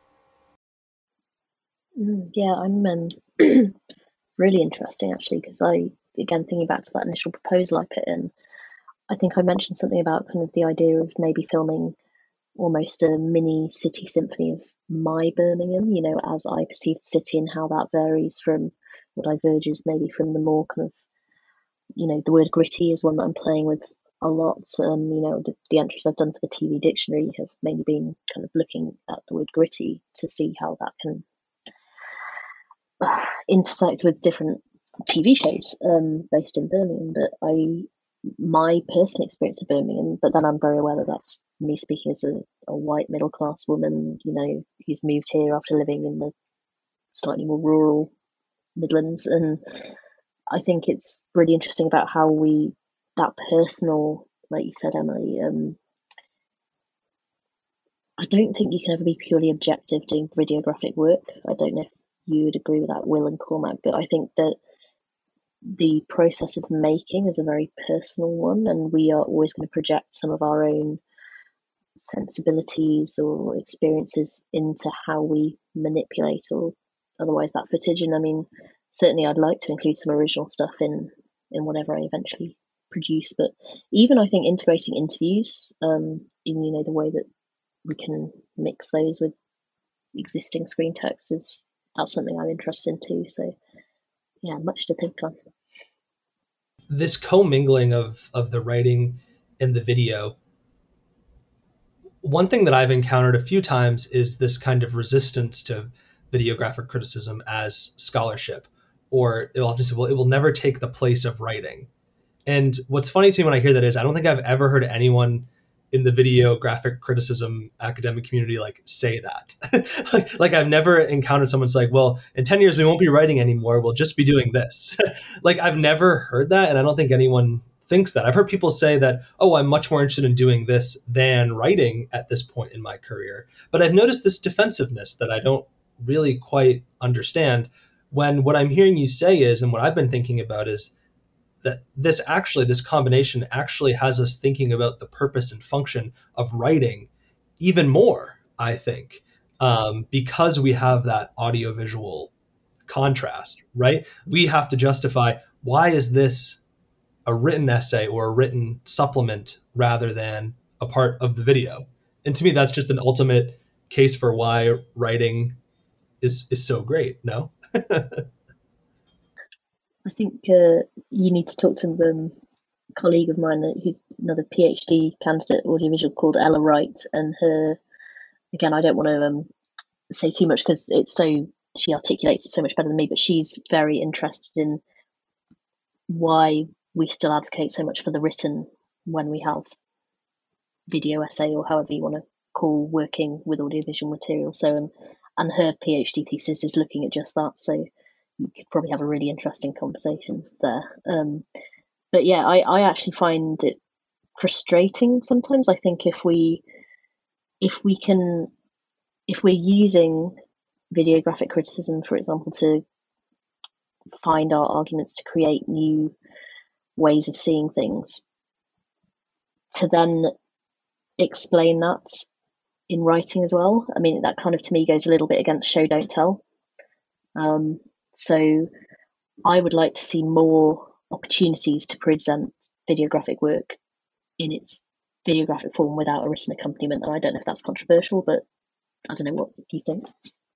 Mm, yeah, I'm um, really interesting actually, because I, again, thinking back to that initial proposal I put in, I think I mentioned something about kind of the idea of maybe filming almost a mini city symphony of my Birmingham, you know, as I perceive the city and how that varies from, or diverges maybe from the more kind of, you know, the word gritty is one that I'm playing with a lot. Um, you know, the, the entries I've done for the T V dictionary have mainly been kind of looking at the word gritty to see how that can uh, intersect with different T V shows um, based in Birmingham. But I, my personal experience of Birmingham, but then I'm very aware that that's me speaking as a, a white middle class woman, you know, who's moved here after living in the slightly more rural Midlands. And I think it's really interesting about how we, that personal, like you said, Emily, um, I don't think you can ever be purely objective doing videographic work. I don't know if you would agree with that, Will and Cormac, but I think that the process of making is a very personal one, and we are always going to project some of our own sensibilities or experiences into how we manipulate or otherwise that footage. And I mean, certainly I'd like to include some original stuff in in whatever I eventually produce, but even I think integrating interviews um, in, you know, the way that we can mix those with existing screen text is, that's something I'm interested in too. So yeah, much to think on. This commingling of of the writing and the video, one thing that I've encountered a few times is this kind of resistance to videographic criticism as scholarship, or it will often say, well, it will never take the place of writing. And what's funny to me when I hear that is I don't think I've ever heard anyone in the videographic criticism academic community like say that. like, like I've never encountered someone's like, well, in ten years we won't be writing anymore, we'll just be doing this. Like I've never heard that, and I don't think anyone thinks that. I've heard people say that, oh, I'm much more interested in doing this than writing at this point in my career. But I've noticed this defensiveness that I don't really quite understand, when what I'm hearing you say is, and what I've been thinking about is, that this actually, this combination actually has us thinking about the purpose and function of writing even more, I think, um, because we have that audiovisual contrast, right? We have to justify, why is this a written essay or a written supplement rather than a part of the video? And to me, that's just an ultimate case for why writing is, is so great, no? I think uh, you need to talk to um, a colleague of mine who's another PhD candidate audiovisual called Ella Wright, and her, again, I don't want to um, say too much because it's so, she articulates it so much better than me, but she's very interested in why we still advocate so much for the written when we have video essay, or however you want to call working with audiovisual material. So, um, and her PhD thesis is looking at just that. So you could probably have a really interesting conversation there. Um, but yeah, I, I actually find it frustrating sometimes. I think if we if we can if we're using videographic criticism, for example, to find our arguments to create new ways of seeing things, to then explain that in writing as well. I mean, that kind of to me goes a little bit against show don't tell. Um, so I would like to see more opportunities to present videographic work in its videographic form without a written accompaniment. And I don't know if that's controversial, but I don't know, what do you think?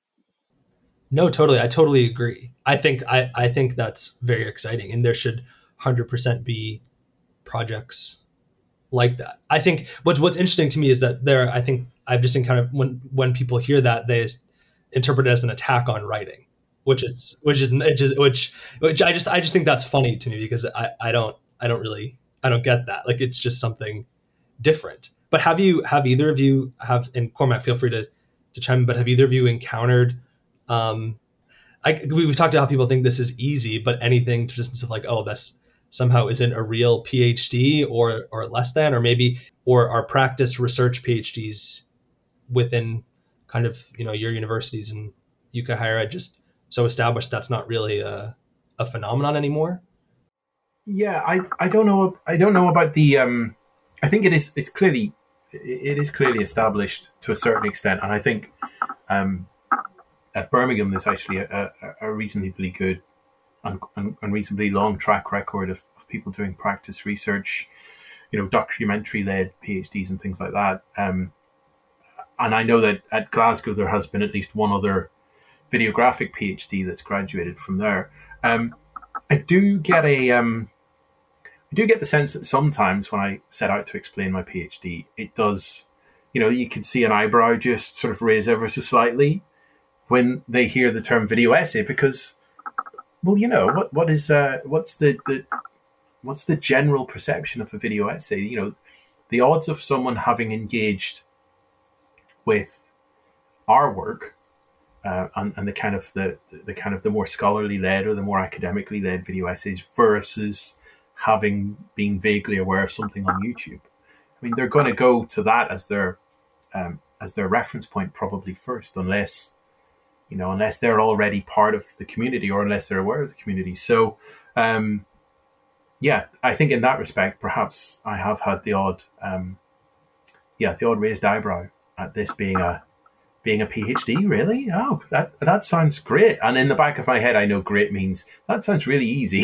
No, totally. I totally agree. I think I, I think that's very exciting, and there should one hundred percent be projects like that. I think what's what's interesting to me is that there, I think I've just encountered when when people hear that, they interpret it as an attack on writing, which is which is it just which which I just I just think that's funny to me, because I, I don't I don't really I don't get that. Like, it's just something different. But have you have either of you have, and Cormac, feel free to to chime in, but have either of you encountered um I we've talked about how people think this is easy, but anything to just like, oh, that's somehow isn't a real PhD or or less than, or maybe, or are practice research PhDs within kind of, you know, your universities and U K higher ed just so established that's not really a, a phenomenon anymore? Yeah, I, I don't know. I don't know about the. Um, I think it is. It's clearly, it is clearly established to a certain extent, and I think um, at Birmingham there's actually a, a, a reasonably good and, and, and reasonably long track record of, of people doing practice research, you know, documentary-led PhDs and things like that. Um, and I know that at Glasgow there has been at least one other videographic PhD that's graduated from there. Um, I do get a, um, I do get the sense that sometimes when I set out to explain my PhD, it does, you know, you can see an eyebrow just sort of raise ever so slightly when they hear the term video essay, because, well, you know, what what is uh, what's the, the what's the general perception of a video essay? You know, the odds of someone having engaged with our work uh, and, and the kind of the the kind of the more scholarly led or the more academically led video essays versus having been vaguely aware of something on YouTube. I mean, they're going to go to that as their um, as their reference point probably first, unless you know, unless they're already part of the community or unless they're aware of the community. So, um, yeah, I think in that respect, perhaps I have had the odd, um, yeah, the odd raised eyebrow at this being a being a PhD. Really? Oh, that that sounds great. And in the back of my head, I know great means that sounds really easy,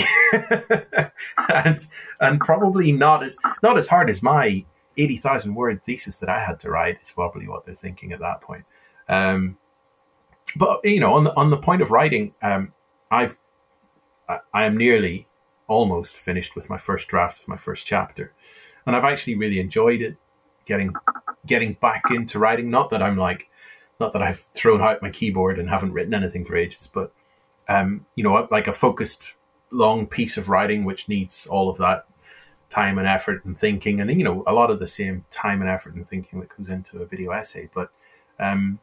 and and probably not as not as hard as my eighty thousand word thesis that I had to write. Is probably what they're thinking at that point. Um, But, you know, on the on the point of writing, um, I've I, I am nearly almost finished with my first draft of my first chapter, and I've actually really enjoyed it. Getting getting back into writing. Not that I'm like, not that I've thrown out my keyboard and haven't written anything for ages, but um, you know, like a focused long piece of writing which needs all of that time and effort and thinking, and you know, a lot of the same time and effort and thinking that goes into a video essay, but. Um,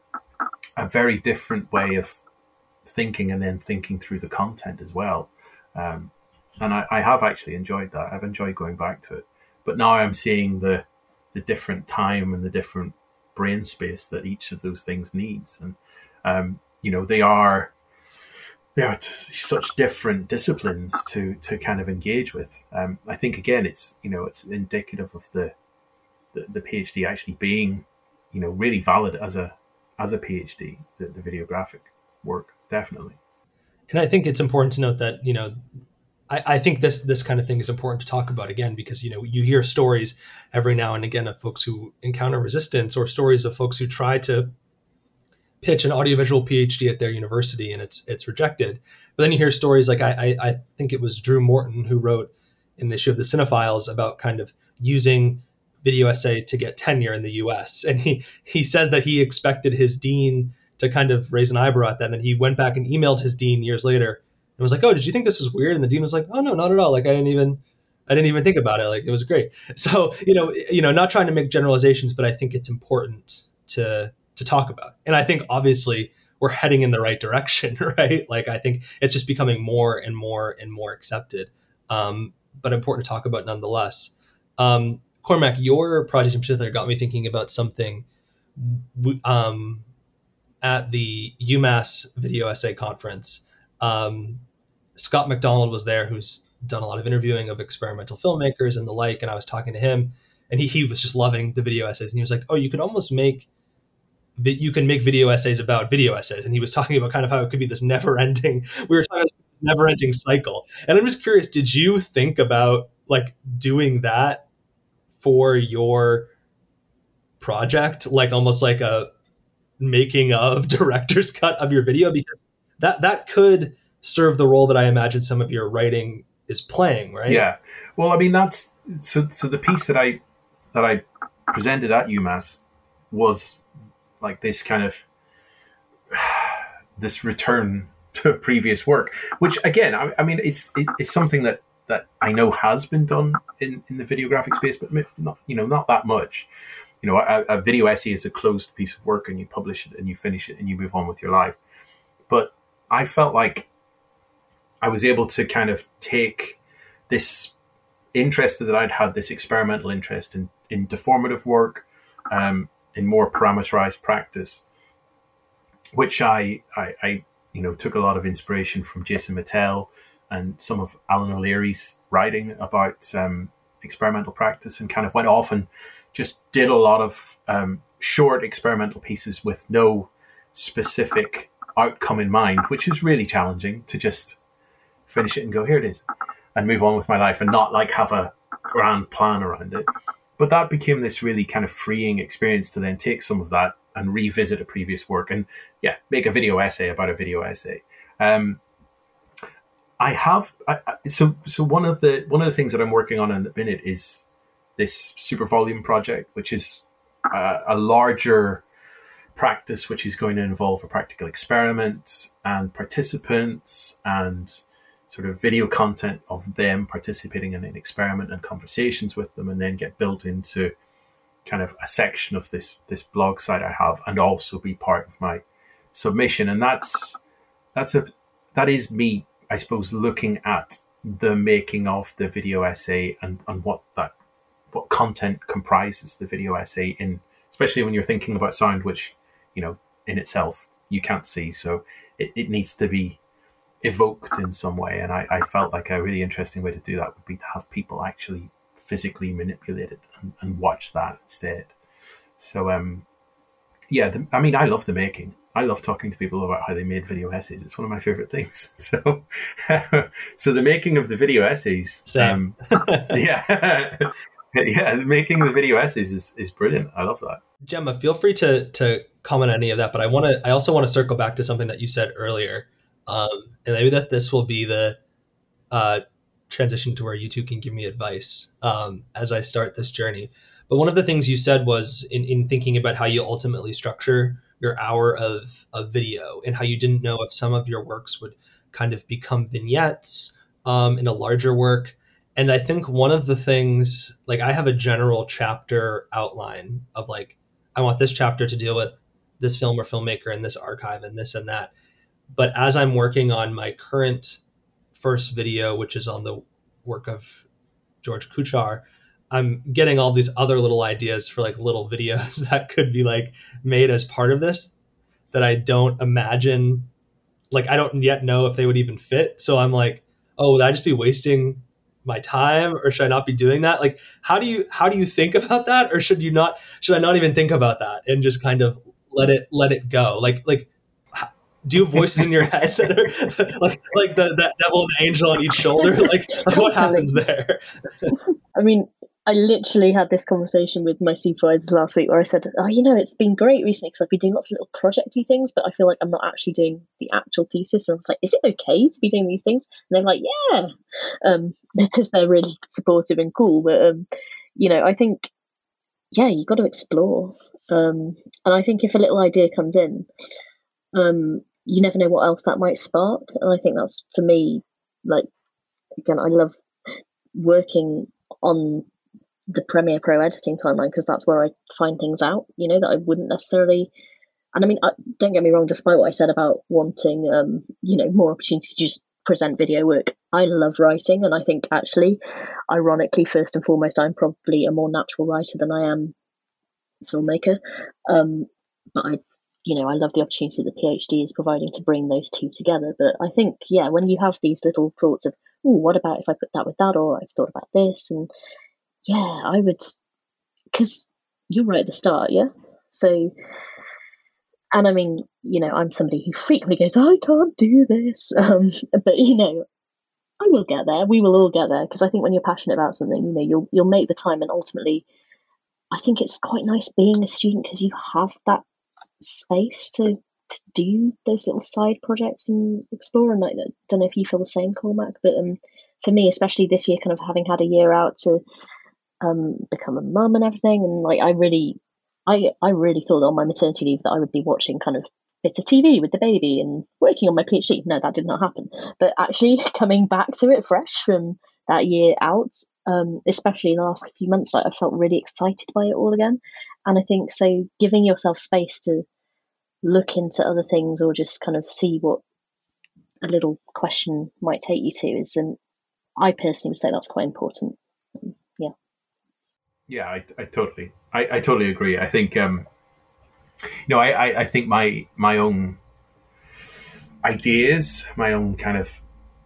a very different way of thinking and then thinking through the content as well. Um, and I, I have actually enjoyed that. I've enjoyed going back to it. But now I'm seeing the the different time and the different brain space that each of those things needs. And, um, you know, they are they are t- such different disciplines to to kind of engage with. Um, I think, again, it's, you know, it's indicative of the, the, the PhD actually being, you know, really valid as a as a PhD, the, the videographic work, definitely. And I think it's important to note that, you know, I, I think this this kind of thing is important to talk about again, because, you know, you hear stories every now and again of folks who encounter resistance, or stories of folks who try to pitch an audiovisual PhD at their university and it's it's rejected. But then you hear stories like I, I, I think it was Drew Morton who wrote an issue of the Cinephiles about kind of using video essay to get tenure in the U S. And he he says that he expected his dean to kind of raise an eyebrow at that. And then he went back and emailed his dean years later and was like, oh, did you think this was weird? And the dean was like, oh, no, not at all. Like, I didn't even, I didn't even think about it. Like, it was great. So, you know, you know, not trying to make generalizations, but I think it's important to, to talk about. And I think obviously we're heading in the right direction, right? Like, I think it's just becoming more and more and more accepted, um, but important to talk about nonetheless. Um, Cormac, your project in particular got me thinking about something um, at the UMass Video Essay Conference. Um, Scott McDonald was there, who's done a lot of interviewing of experimental filmmakers and the like, and I was talking to him, and he, he was just loving the video essays, and he was like, oh, you could almost make, you can make video essays about video essays, and he was talking about kind of how it could be this never-ending, we were talking about this never-ending cycle. And I'm just curious, did you think about like doing that for your project, like almost like a making of director's cut of your video? Because that that could serve the role that I imagine some of your writing is playing, right? Yeah. Well, I mean, that's so so the piece that I that I presented at UMass was like this kind of this return to previous work, which again, I, I mean, it's it, it's something that that I know has been done in, in the videographic space, but not, you know, not that much. You know, a, a video essay is a closed piece of work, and you publish it and you finish it and you move on with your life. But I felt like I was able to kind of take this interest that I'd had, this experimental interest in, in deformative work, um, in more parameterized practice, which I, I, I you know, took a lot of inspiration from Jason Mattel and some of Alan O'Leary's writing about um, experimental practice, and kind of went off and just did a lot of um, short experimental pieces with no specific outcome in mind, which is really challenging to just finish it and go, here it is, and move on with my life and not like have a grand plan around it. But that became this really kind of freeing experience to then take some of that and revisit a previous work and yeah, make a video essay about a video essay. Um, I have I, so so one of the one of the things that I'm working on in the minute is this super volume project, which is a, a larger practice, which is going to involve a practical experiment and participants and sort of video content of them participating in an experiment and conversations with them, and then get built into kind of a section of this this blog site I have, and also be part of my submission. And that's that's a that is me, I suppose, looking at the making of the video essay and, and what that what content comprises the video essay in, especially when you're thinking about sound, which, you know, in itself you can't see. So it, it needs to be evoked in some way. And I, I felt like a really interesting way to do that would be to have people actually physically manipulate it and, and watch that instead. So, um, yeah, the, I mean, I love the making. I love talking to people about how they made video essays. It's one of my favorite things. So, so the making of the video essays, Same. um, yeah, yeah, the making the video essays is, is brilliant. I love that. Gemma, feel free to to comment on any of that, but I want to. I also want to circle back to something that you said earlier, um, and maybe that this will be the uh, transition to where you two can give me advice um, as I start this journey. But one of the things you said was in, in thinking about how you ultimately structure your hour of, of video, and how you didn't know if some of your works would kind of become vignettes um, in a larger work. And I think one of the things, like I have a general chapter outline of like, I want this chapter to deal with this film or filmmaker and this archive and this and that. But as I'm working on my current first video, which is on the work of George Kuchar, I'm getting all these other little ideas for like little videos that could be like made as part of this that I don't imagine, like I don't yet know if they would even fit. So I'm like, oh, would I just be wasting my time, or should I not be doing that? Like, how do you how do you think about that, or should you not? Should I not even think about that and just kind of let it let it go? Like like, do you have voices in your head that are like like the that devil and the angel on each shoulder? Like, like what happens there? I mean, I literally had this conversation with my supervisors last week where I said, oh, you know, it's been great recently because I've been doing lots of little projecty things, but I feel like I'm not actually doing the actual thesis. And I was like, is it okay to be doing these things? And they're like, yeah, um, because they're really supportive and cool. But, um, you know, I think, yeah, you got to explore. Um, and I think if a little idea comes in, um, you never know what else that might spark. And I think that's, for me, like, again, I love working on the Premiere Pro editing timeline because that's where I find things out, you know, that I wouldn't necessarily. And I mean, I, don't get me wrong, despite what I said about wanting, um, you know, more opportunities to just present video work, I love writing. And I think actually, ironically, first and foremost, I'm probably a more natural writer than I am a filmmaker. Um, but I, you know, I love the opportunity that the PhD is providing to bring those two together. But I think, yeah, when you have these little thoughts of, oh, what about if I put that with that, or I've thought about this, and yeah, I would, because you're right at the start, yeah? So, and I mean, you know, I'm somebody who frequently goes, I can't do this. Um, but, you know, I will get there. We will all get there. Because I think when you're passionate about something, you know, you'll you'll make the time. And ultimately, I think it's quite nice being a student because you have that space to, to do those little side projects and explore. And I don't know if you feel the same, Cormac, but um, for me, especially this year, kind of having had a year out to um become a mum and everything, and like I really I I really thought on my maternity leave that I would be watching kind of bits of T V with the baby and working on my PhD. No, that did not happen. But actually coming back to it fresh from that year out, um, especially in the last few months, like I felt really excited by it all again. And I think so giving yourself space to look into other things or just kind of see what a little question might take you to is, um, I personally would say that's quite important. Um, yeah. Yeah, I, I totally, I, I totally agree. I think, um, you know, I, I, I think my my own ideas, my own kind of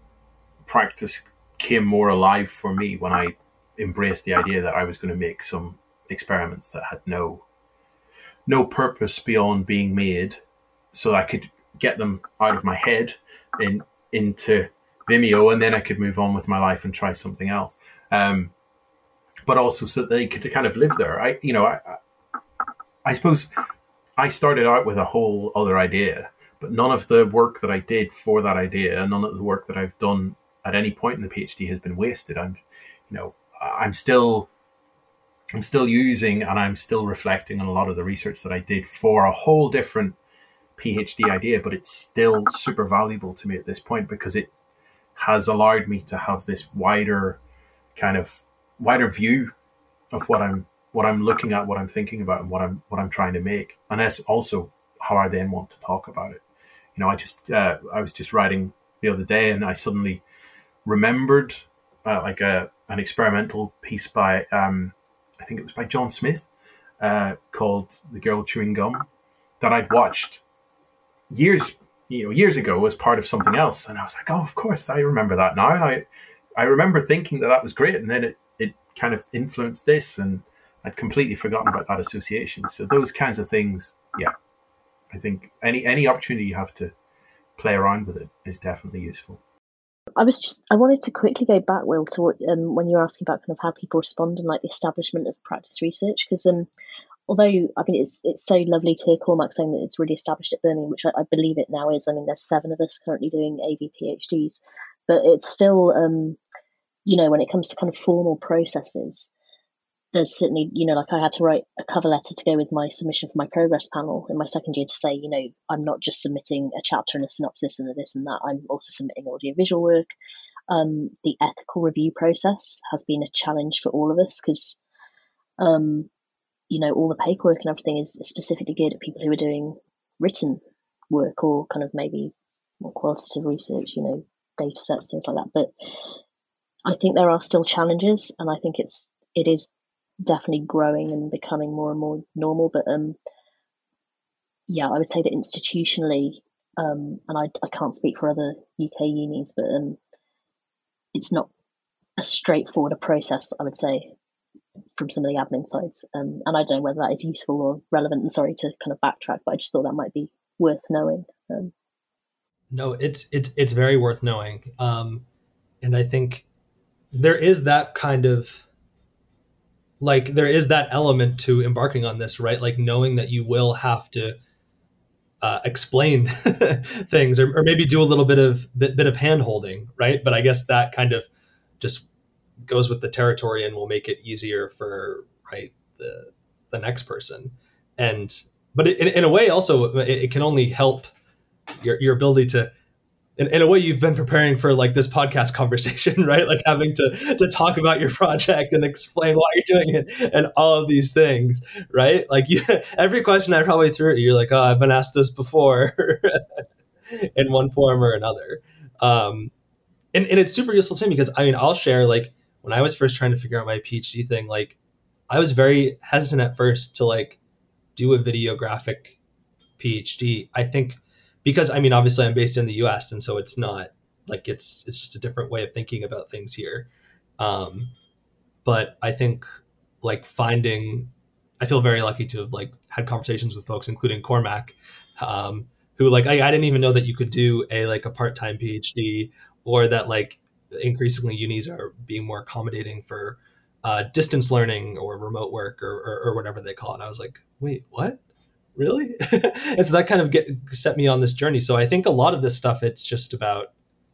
practice came more alive for me when I embraced the idea that I was going to make some experiments that had no no purpose beyond being made, so I could get them out of my head and into Vimeo, and then I could move on with my life and try something else. Um, but also so that they could kind of live there. I, you know, I, I suppose I started out with a whole other idea, but none of the work that I did for that idea, none of the work that I've done at any point in the PhD has been wasted. I'm, you know, I'm still, I'm still using and I'm still reflecting on a lot of the research that I did for a whole different PhD idea, but it's still super valuable to me at this point because it has allowed me to have this wider kind of wider view of what I'm what I'm looking at, what I'm thinking about, and what I'm what I'm trying to make. And that's also how I then want to talk about it. You know, I just uh, I was just writing the other day, and I suddenly remembered uh, like a an experimental piece by um, I think it was by John Smith uh, called "The Girl Chewing Gum" that I'd watched years you know years ago as part of something else, and I was like, oh, of course, I remember that now. And I I remember thinking that that was great, and then it it kind of influenced this, and I'd completely forgotten about that association. So those kinds of things, yeah, I think any any opportunity you have to play around with it is definitely useful. I was just, I wanted to quickly go back, Will, to what, um, when you were asking about kind of how people respond and like the establishment of practice research, because um, although, I mean, it's it's so lovely to hear Cormac saying that it's really established at Birmingham, which I, I believe it now is. I mean, there's seven of us currently doing A V PhDs, but it's still, um, you know, when it comes to kind of formal processes, there's certainly, you know, like I had to write a cover letter to go with my submission for my progress panel in my second year to say, you know, I'm not just submitting a chapter and a synopsis and a this and that, I'm also submitting audiovisual work. Um, the ethical review process has been a challenge for all of us because, um, you know, all the paperwork and everything is specifically geared at people who are doing written work or kind of maybe more qualitative research, you know, data sets, things like that. But I think there are still challenges, and I think it's it is definitely growing and becoming more and more normal. But um, yeah, I would say that institutionally, um, and I I can't speak for other U K unis, but um, it's not a straightforward a process, I would say, from some of the admin sides. Um, and I don't know whether that is useful or relevant. And sorry to kind of backtrack, but I just thought that might be worth knowing. Um, no, it's it's it's very worth knowing, um, and I think there is that kind of like there is that element to embarking on this, right? Like knowing that you will have to uh, explain things, or, or maybe do a little bit of bit, bit of hand holding, right? But I guess that kind of just goes with the territory and will make it easier for right the the next person. And but it, in, in a way, also it, it can only help your your ability to. In, in a way, you've been preparing for like this podcast conversation, right? Like having to to talk about your project and explain why you're doing it and all of these things, right? Like you, every question I probably threw at you, you're like, oh, I've been asked this before in one form or another. Um, and, and it's super useful to me because, I mean, I'll share, like, when I was first trying to figure out my PhD thing, like, I was very hesitant at first to, like, do a videographic PhD. I think because, I mean, obviously I'm based in the U S, and so it's not like it's it's just a different way of thinking about things here. Um, but I think like finding, I feel very lucky to have like had conversations with folks, including Cormac, um, who like I, I didn't even know that you could do a like a part-time PhD, or that like increasingly unis are being more accommodating for uh, distance learning or remote work or, or or whatever they call it. I was like, wait, what? Really? And so that kind of get set me on this journey. So I think a lot of this stuff, it's just about,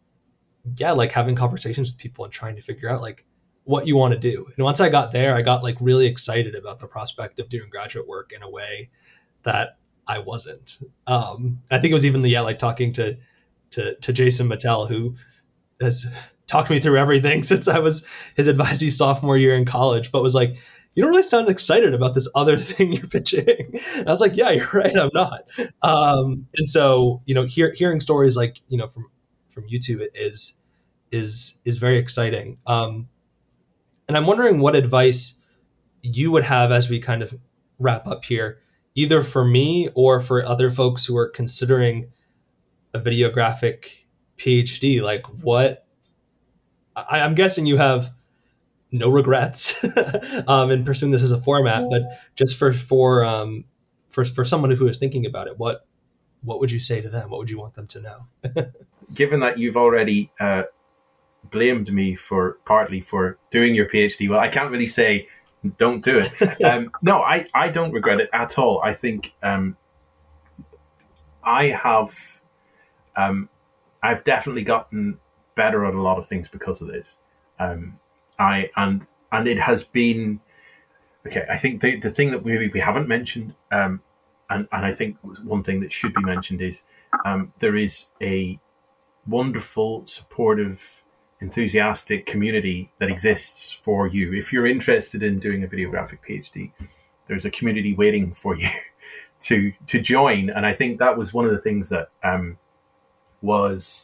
yeah, like having conversations with people and trying to figure out like what you want to do. And once I got there, I got like really excited about the prospect of doing graduate work in a way that I wasn't. Um, I think it was even the, yeah, like talking to, to, to Jason Mattel, who has talked me through everything since I was his advisee sophomore year in college, but was like, you don't really sound excited about this other thing you're pitching. And I was like, yeah, you're right, I'm not. Um, and so, you know, hear, hearing stories like, you know, from, from YouTube is, is, is very exciting. Um, and I'm wondering what advice you would have as we kind of wrap up here, either for me or for other folks who are considering a videographic PhD? Like what, I, I'm guessing you have no regrets um, in pursuing this as a format, but just for, for, um, for, for someone who is thinking about it, what, what would you say to them? What would you want them to know? Given that you've already uh, blamed me for partly for doing your PhD, well, I can't really say don't do it. Um, no, I, I don't regret it at all. I think um, I have, um, I've definitely gotten better at a lot of things because of this. Um, I and and it has been okay. I think the the thing that maybe we haven't mentioned, um, and and I think one thing that should be mentioned is um, there is a wonderful, supportive, enthusiastic community that exists for you. If you're interested in doing a videographic PhD, there's a community waiting for you to to join. And I think that was one of the things that um, was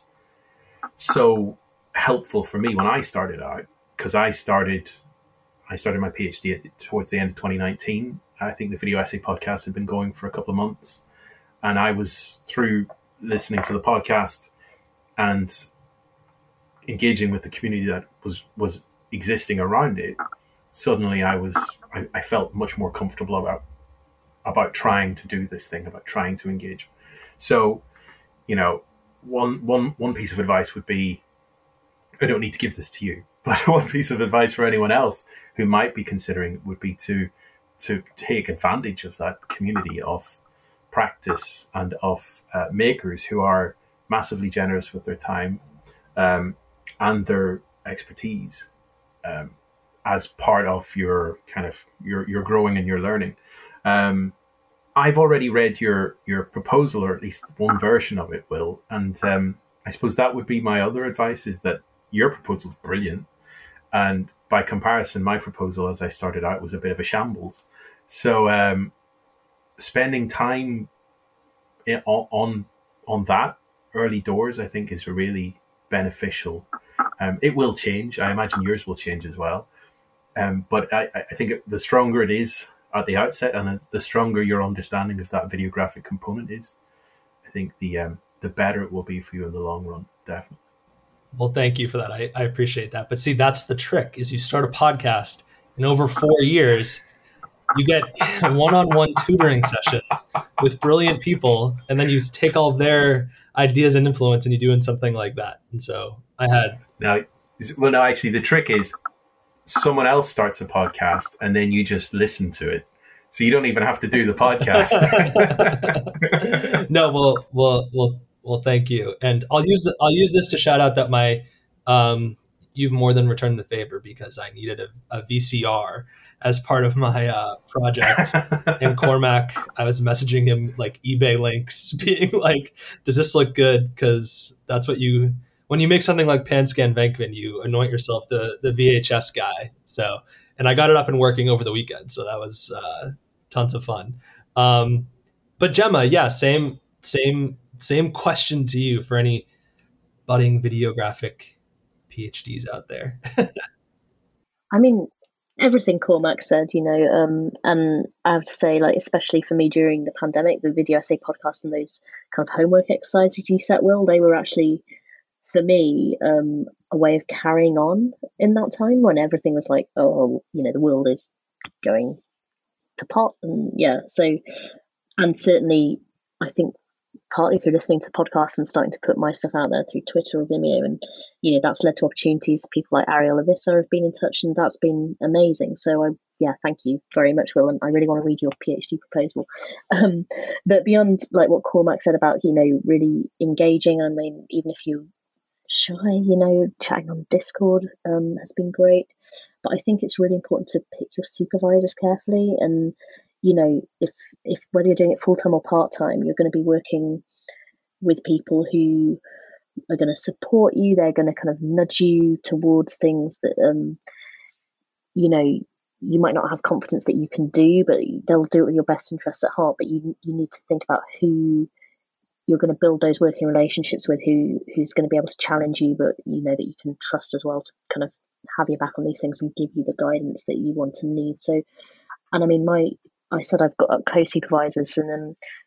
so helpful for me when I started out, because I started I started my PhD at, towards the end of twenty nineteen. I think the Video Essay Podcast had been going for a couple of months, and I was through listening to the podcast and engaging with the community that was was existing around it. Suddenly, I was I, I felt much more comfortable about about trying to do this thing, about trying to engage. So, you know, one one one piece of advice would be, I don't need to give this to you, but one piece of advice for anyone else who might be considering it would be to to take advantage of that community of practice and of uh, makers who are massively generous with their time um, and their expertise um, as part of your kind of your your growing and your learning. Um, I've already read your your proposal, or at least one version of it, Will, and um, I suppose that would be my other advice, is that your proposal is brilliant, and by comparison, my proposal as I started out was a bit of a shambles. So um, spending time in, on on that early doors, I think, is really beneficial. Um, it will change. I imagine yours will change as well. Um, but I, I think the stronger it is at the outset, and the stronger your understanding of that videographic component is, I think the um, the better it will be for you in the long run, definitely. Well, thank you for that. I, I appreciate that. But see, that's the trick, is you start a podcast, and over four years, you get one-on-one tutoring sessions with brilliant people, and then you take all of their ideas and influence and you do in something like that. And so I had... Now, well, no, actually, the trick is someone else starts a podcast and then you just listen to it. So you don't even have to do the podcast. No, well, well, well, well, thank you. And I'll use the, I'll use this to shout out that my, um, you've more than returned the favor, because I needed a, a V C R as part of my uh, project. And Cormac, I was messaging him like eBay links, being like, does this look good? Because that's what you, when you make something like PanScan Venkman, you anoint yourself the, the V H S guy. So, and I got it up and working over the weekend. So that was uh, tons of fun. Um, but Gemma, yeah, same, same, same question to you for any budding videographic PhDs out there. I mean, everything Cormac said, you know, um, and I have to say, like, especially for me during the pandemic, the Video Essay Podcast and those kind of homework exercises you set, Will, they were actually, for me, um, a way of carrying on in that time when everything was like, oh, you know, the world is going to pot. And yeah, so, and certainly, I think partly through listening to podcasts and starting to put my stuff out there through Twitter or Vimeo, and you know, that's led to opportunities. People like Ariel Avissa have been in touch, and that's been amazing. So I, yeah, thank you very much, Will, and I really want to read your PhD proposal. Um, but beyond like what Cormac said about, you know, really engaging, I mean, even if you're shy, you know, chatting on Discord um, has been great. But I think it's really important to pick your supervisors carefully, and you know, if if whether you're doing it full time or part time, you're going to be working with people who are going to support you. They're going to kind of nudge you towards things that um, you know, you might not have confidence that you can do, but they'll do it with your best interests at heart. But you you need to think about who you're going to build those working relationships with, who who's going to be able to challenge you, but you know that you can trust as well to kind of have your back on these things and give you the guidance that you want and need. So, and I mean, my I said I've got co-supervisors, and um,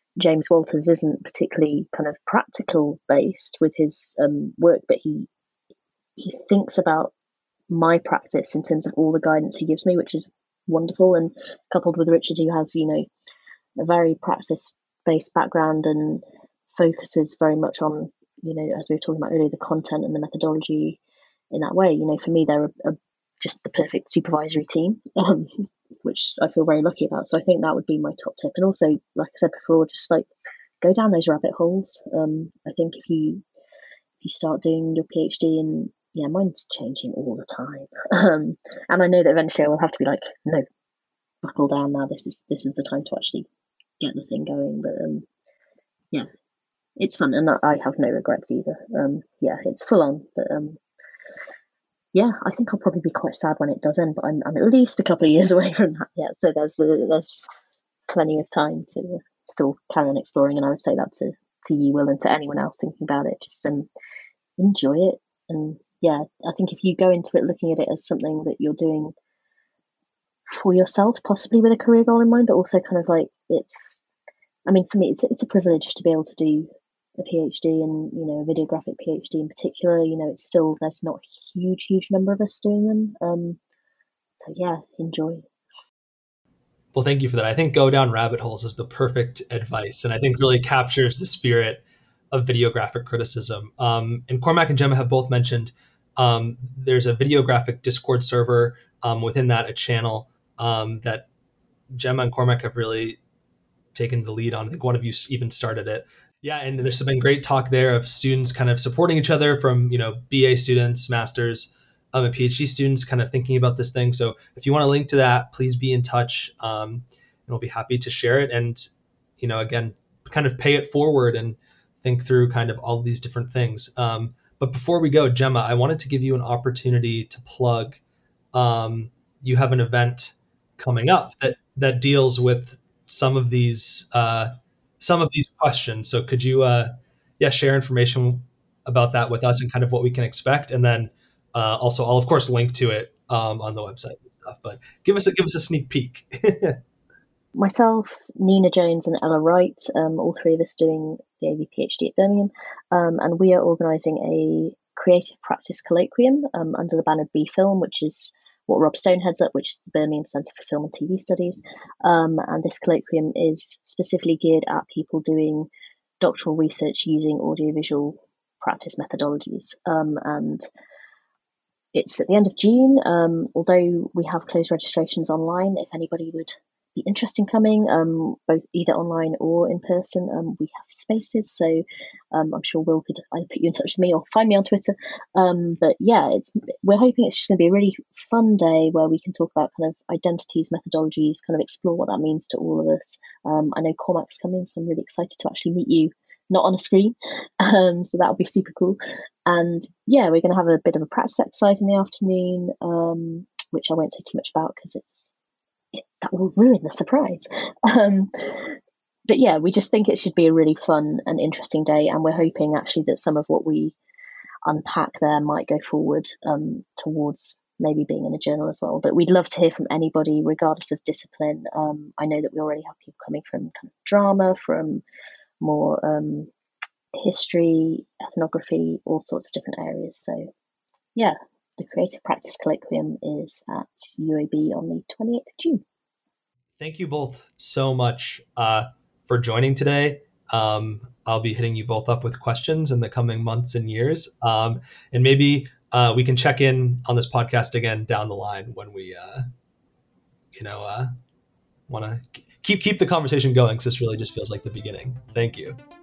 James Walters isn't particularly kind of practical based with his um, work, but he he thinks about my practice in terms of all the guidance he gives me, which is wonderful. And coupled with Richard, who has, you know, a very practice based background and focuses very much on, you know, as we were talking about earlier, the content and the methodology in that way. You know, for me, they're a, a, just the perfect supervisory team, um, which I feel very lucky about. So I think that would be my top tip. And also, like I said before, just like go down those rabbit holes. Um, I think if you if you start doing your PhD, and yeah, mine's changing all the time. Um, and I know that eventually I will have to be like, no, buckle down now. This is this is the time to actually get the thing going. But um, yeah, it's fun, and I have no regrets either. Um, yeah, it's full on, but um, yeah, I think I'll probably be quite sad when it does end. But I'm I'm at least a couple of years away from that yet, so there's uh, there's plenty of time to uh, still carry on exploring. And I would say that to to you, Will, and to anyone else thinking about it, just um, enjoy it. And yeah, I think if you go into it looking at it as something that you're doing for yourself, possibly with a career goal in mind, but also kind of like it's, I mean, for me, it's it's a privilege to be able to do a PhD, and you know, a videographic PhD in particular. You know, it's still there's not a huge, huge number of us doing them. Um, so yeah, enjoy. Well, thank you for that. I think go down rabbit holes is the perfect advice, and I think really captures the spirit of videographic criticism. Um, and Cormac and Gemma have both mentioned um, there's a videographic Discord server, um, within that a channel um, that Gemma and Cormac have really taken the lead on. I think one of you even started it. Yeah, and there's been great talk there of students kind of supporting each other, from, you know, B A students, masters, um, and PhD students kind of thinking about this thing. So if you want to link to that, please be in touch, um, and we'll be happy to share it. And, you know, again, kind of pay it forward and think through kind of all of these different things. Um, but before we go, Gemma, I wanted to give you an opportunity to plug. Um, you have an event coming up that that deals with some of these uh, some of these questions. So could you, uh, yeah, share information about that with us and kind of what we can expect, and then uh, also I'll of course link to it um, on the website and stuff. But give us a give us a sneak peek. Myself, Nina Jones, and Ella Wright, um, all three of us doing the A V PhD at Birmingham, um, and we are organising a creative practice colloquium um, under the banner B Film, which is what Rob Stone heads up, which is the Birmingham Centre for Film and T V Studies. Um, and this colloquium is specifically geared at people doing doctoral research using audiovisual practice methodologies. Um, and it's at the end of June. Um, although we have closed registrations online, if anybody would be interested in coming, um, both either online or in person, um, we have spaces. So um, I'm sure Will could either put you in touch with me or find me on Twitter. Um, but yeah, it's we're hoping it's just going to be a really fun day where we can talk about kind of identities, methodologies, kind of explore what that means to all of us. Um, I know Cormac's coming, so I'm really excited to actually meet you, not on a screen. Um, so that'll be super cool. And yeah, we're going to have a bit of a practice exercise in the afternoon, um, which I won't say too much about because it's It, that will ruin the surprise. Um, but yeah, we just think it should be a really fun and interesting day, and we're hoping actually that some of what we unpack there might go forward um, towards maybe being in a journal as well. But we'd love to hear from anybody, regardless of discipline. Um, I know that we already have people coming from kind of drama, from more um, history, ethnography, all sorts of different areas. So yeah, the Creative Practice Colloquium is at U A B on the twenty-eighth of June. Thank you both so much uh, for joining today. Um, I'll be hitting you both up with questions in the coming months and years. Um, and maybe uh, we can check in on this podcast again down the line when we, uh, you know, uh, want to keep keep the conversation going, because this really just feels like the beginning. Thank you.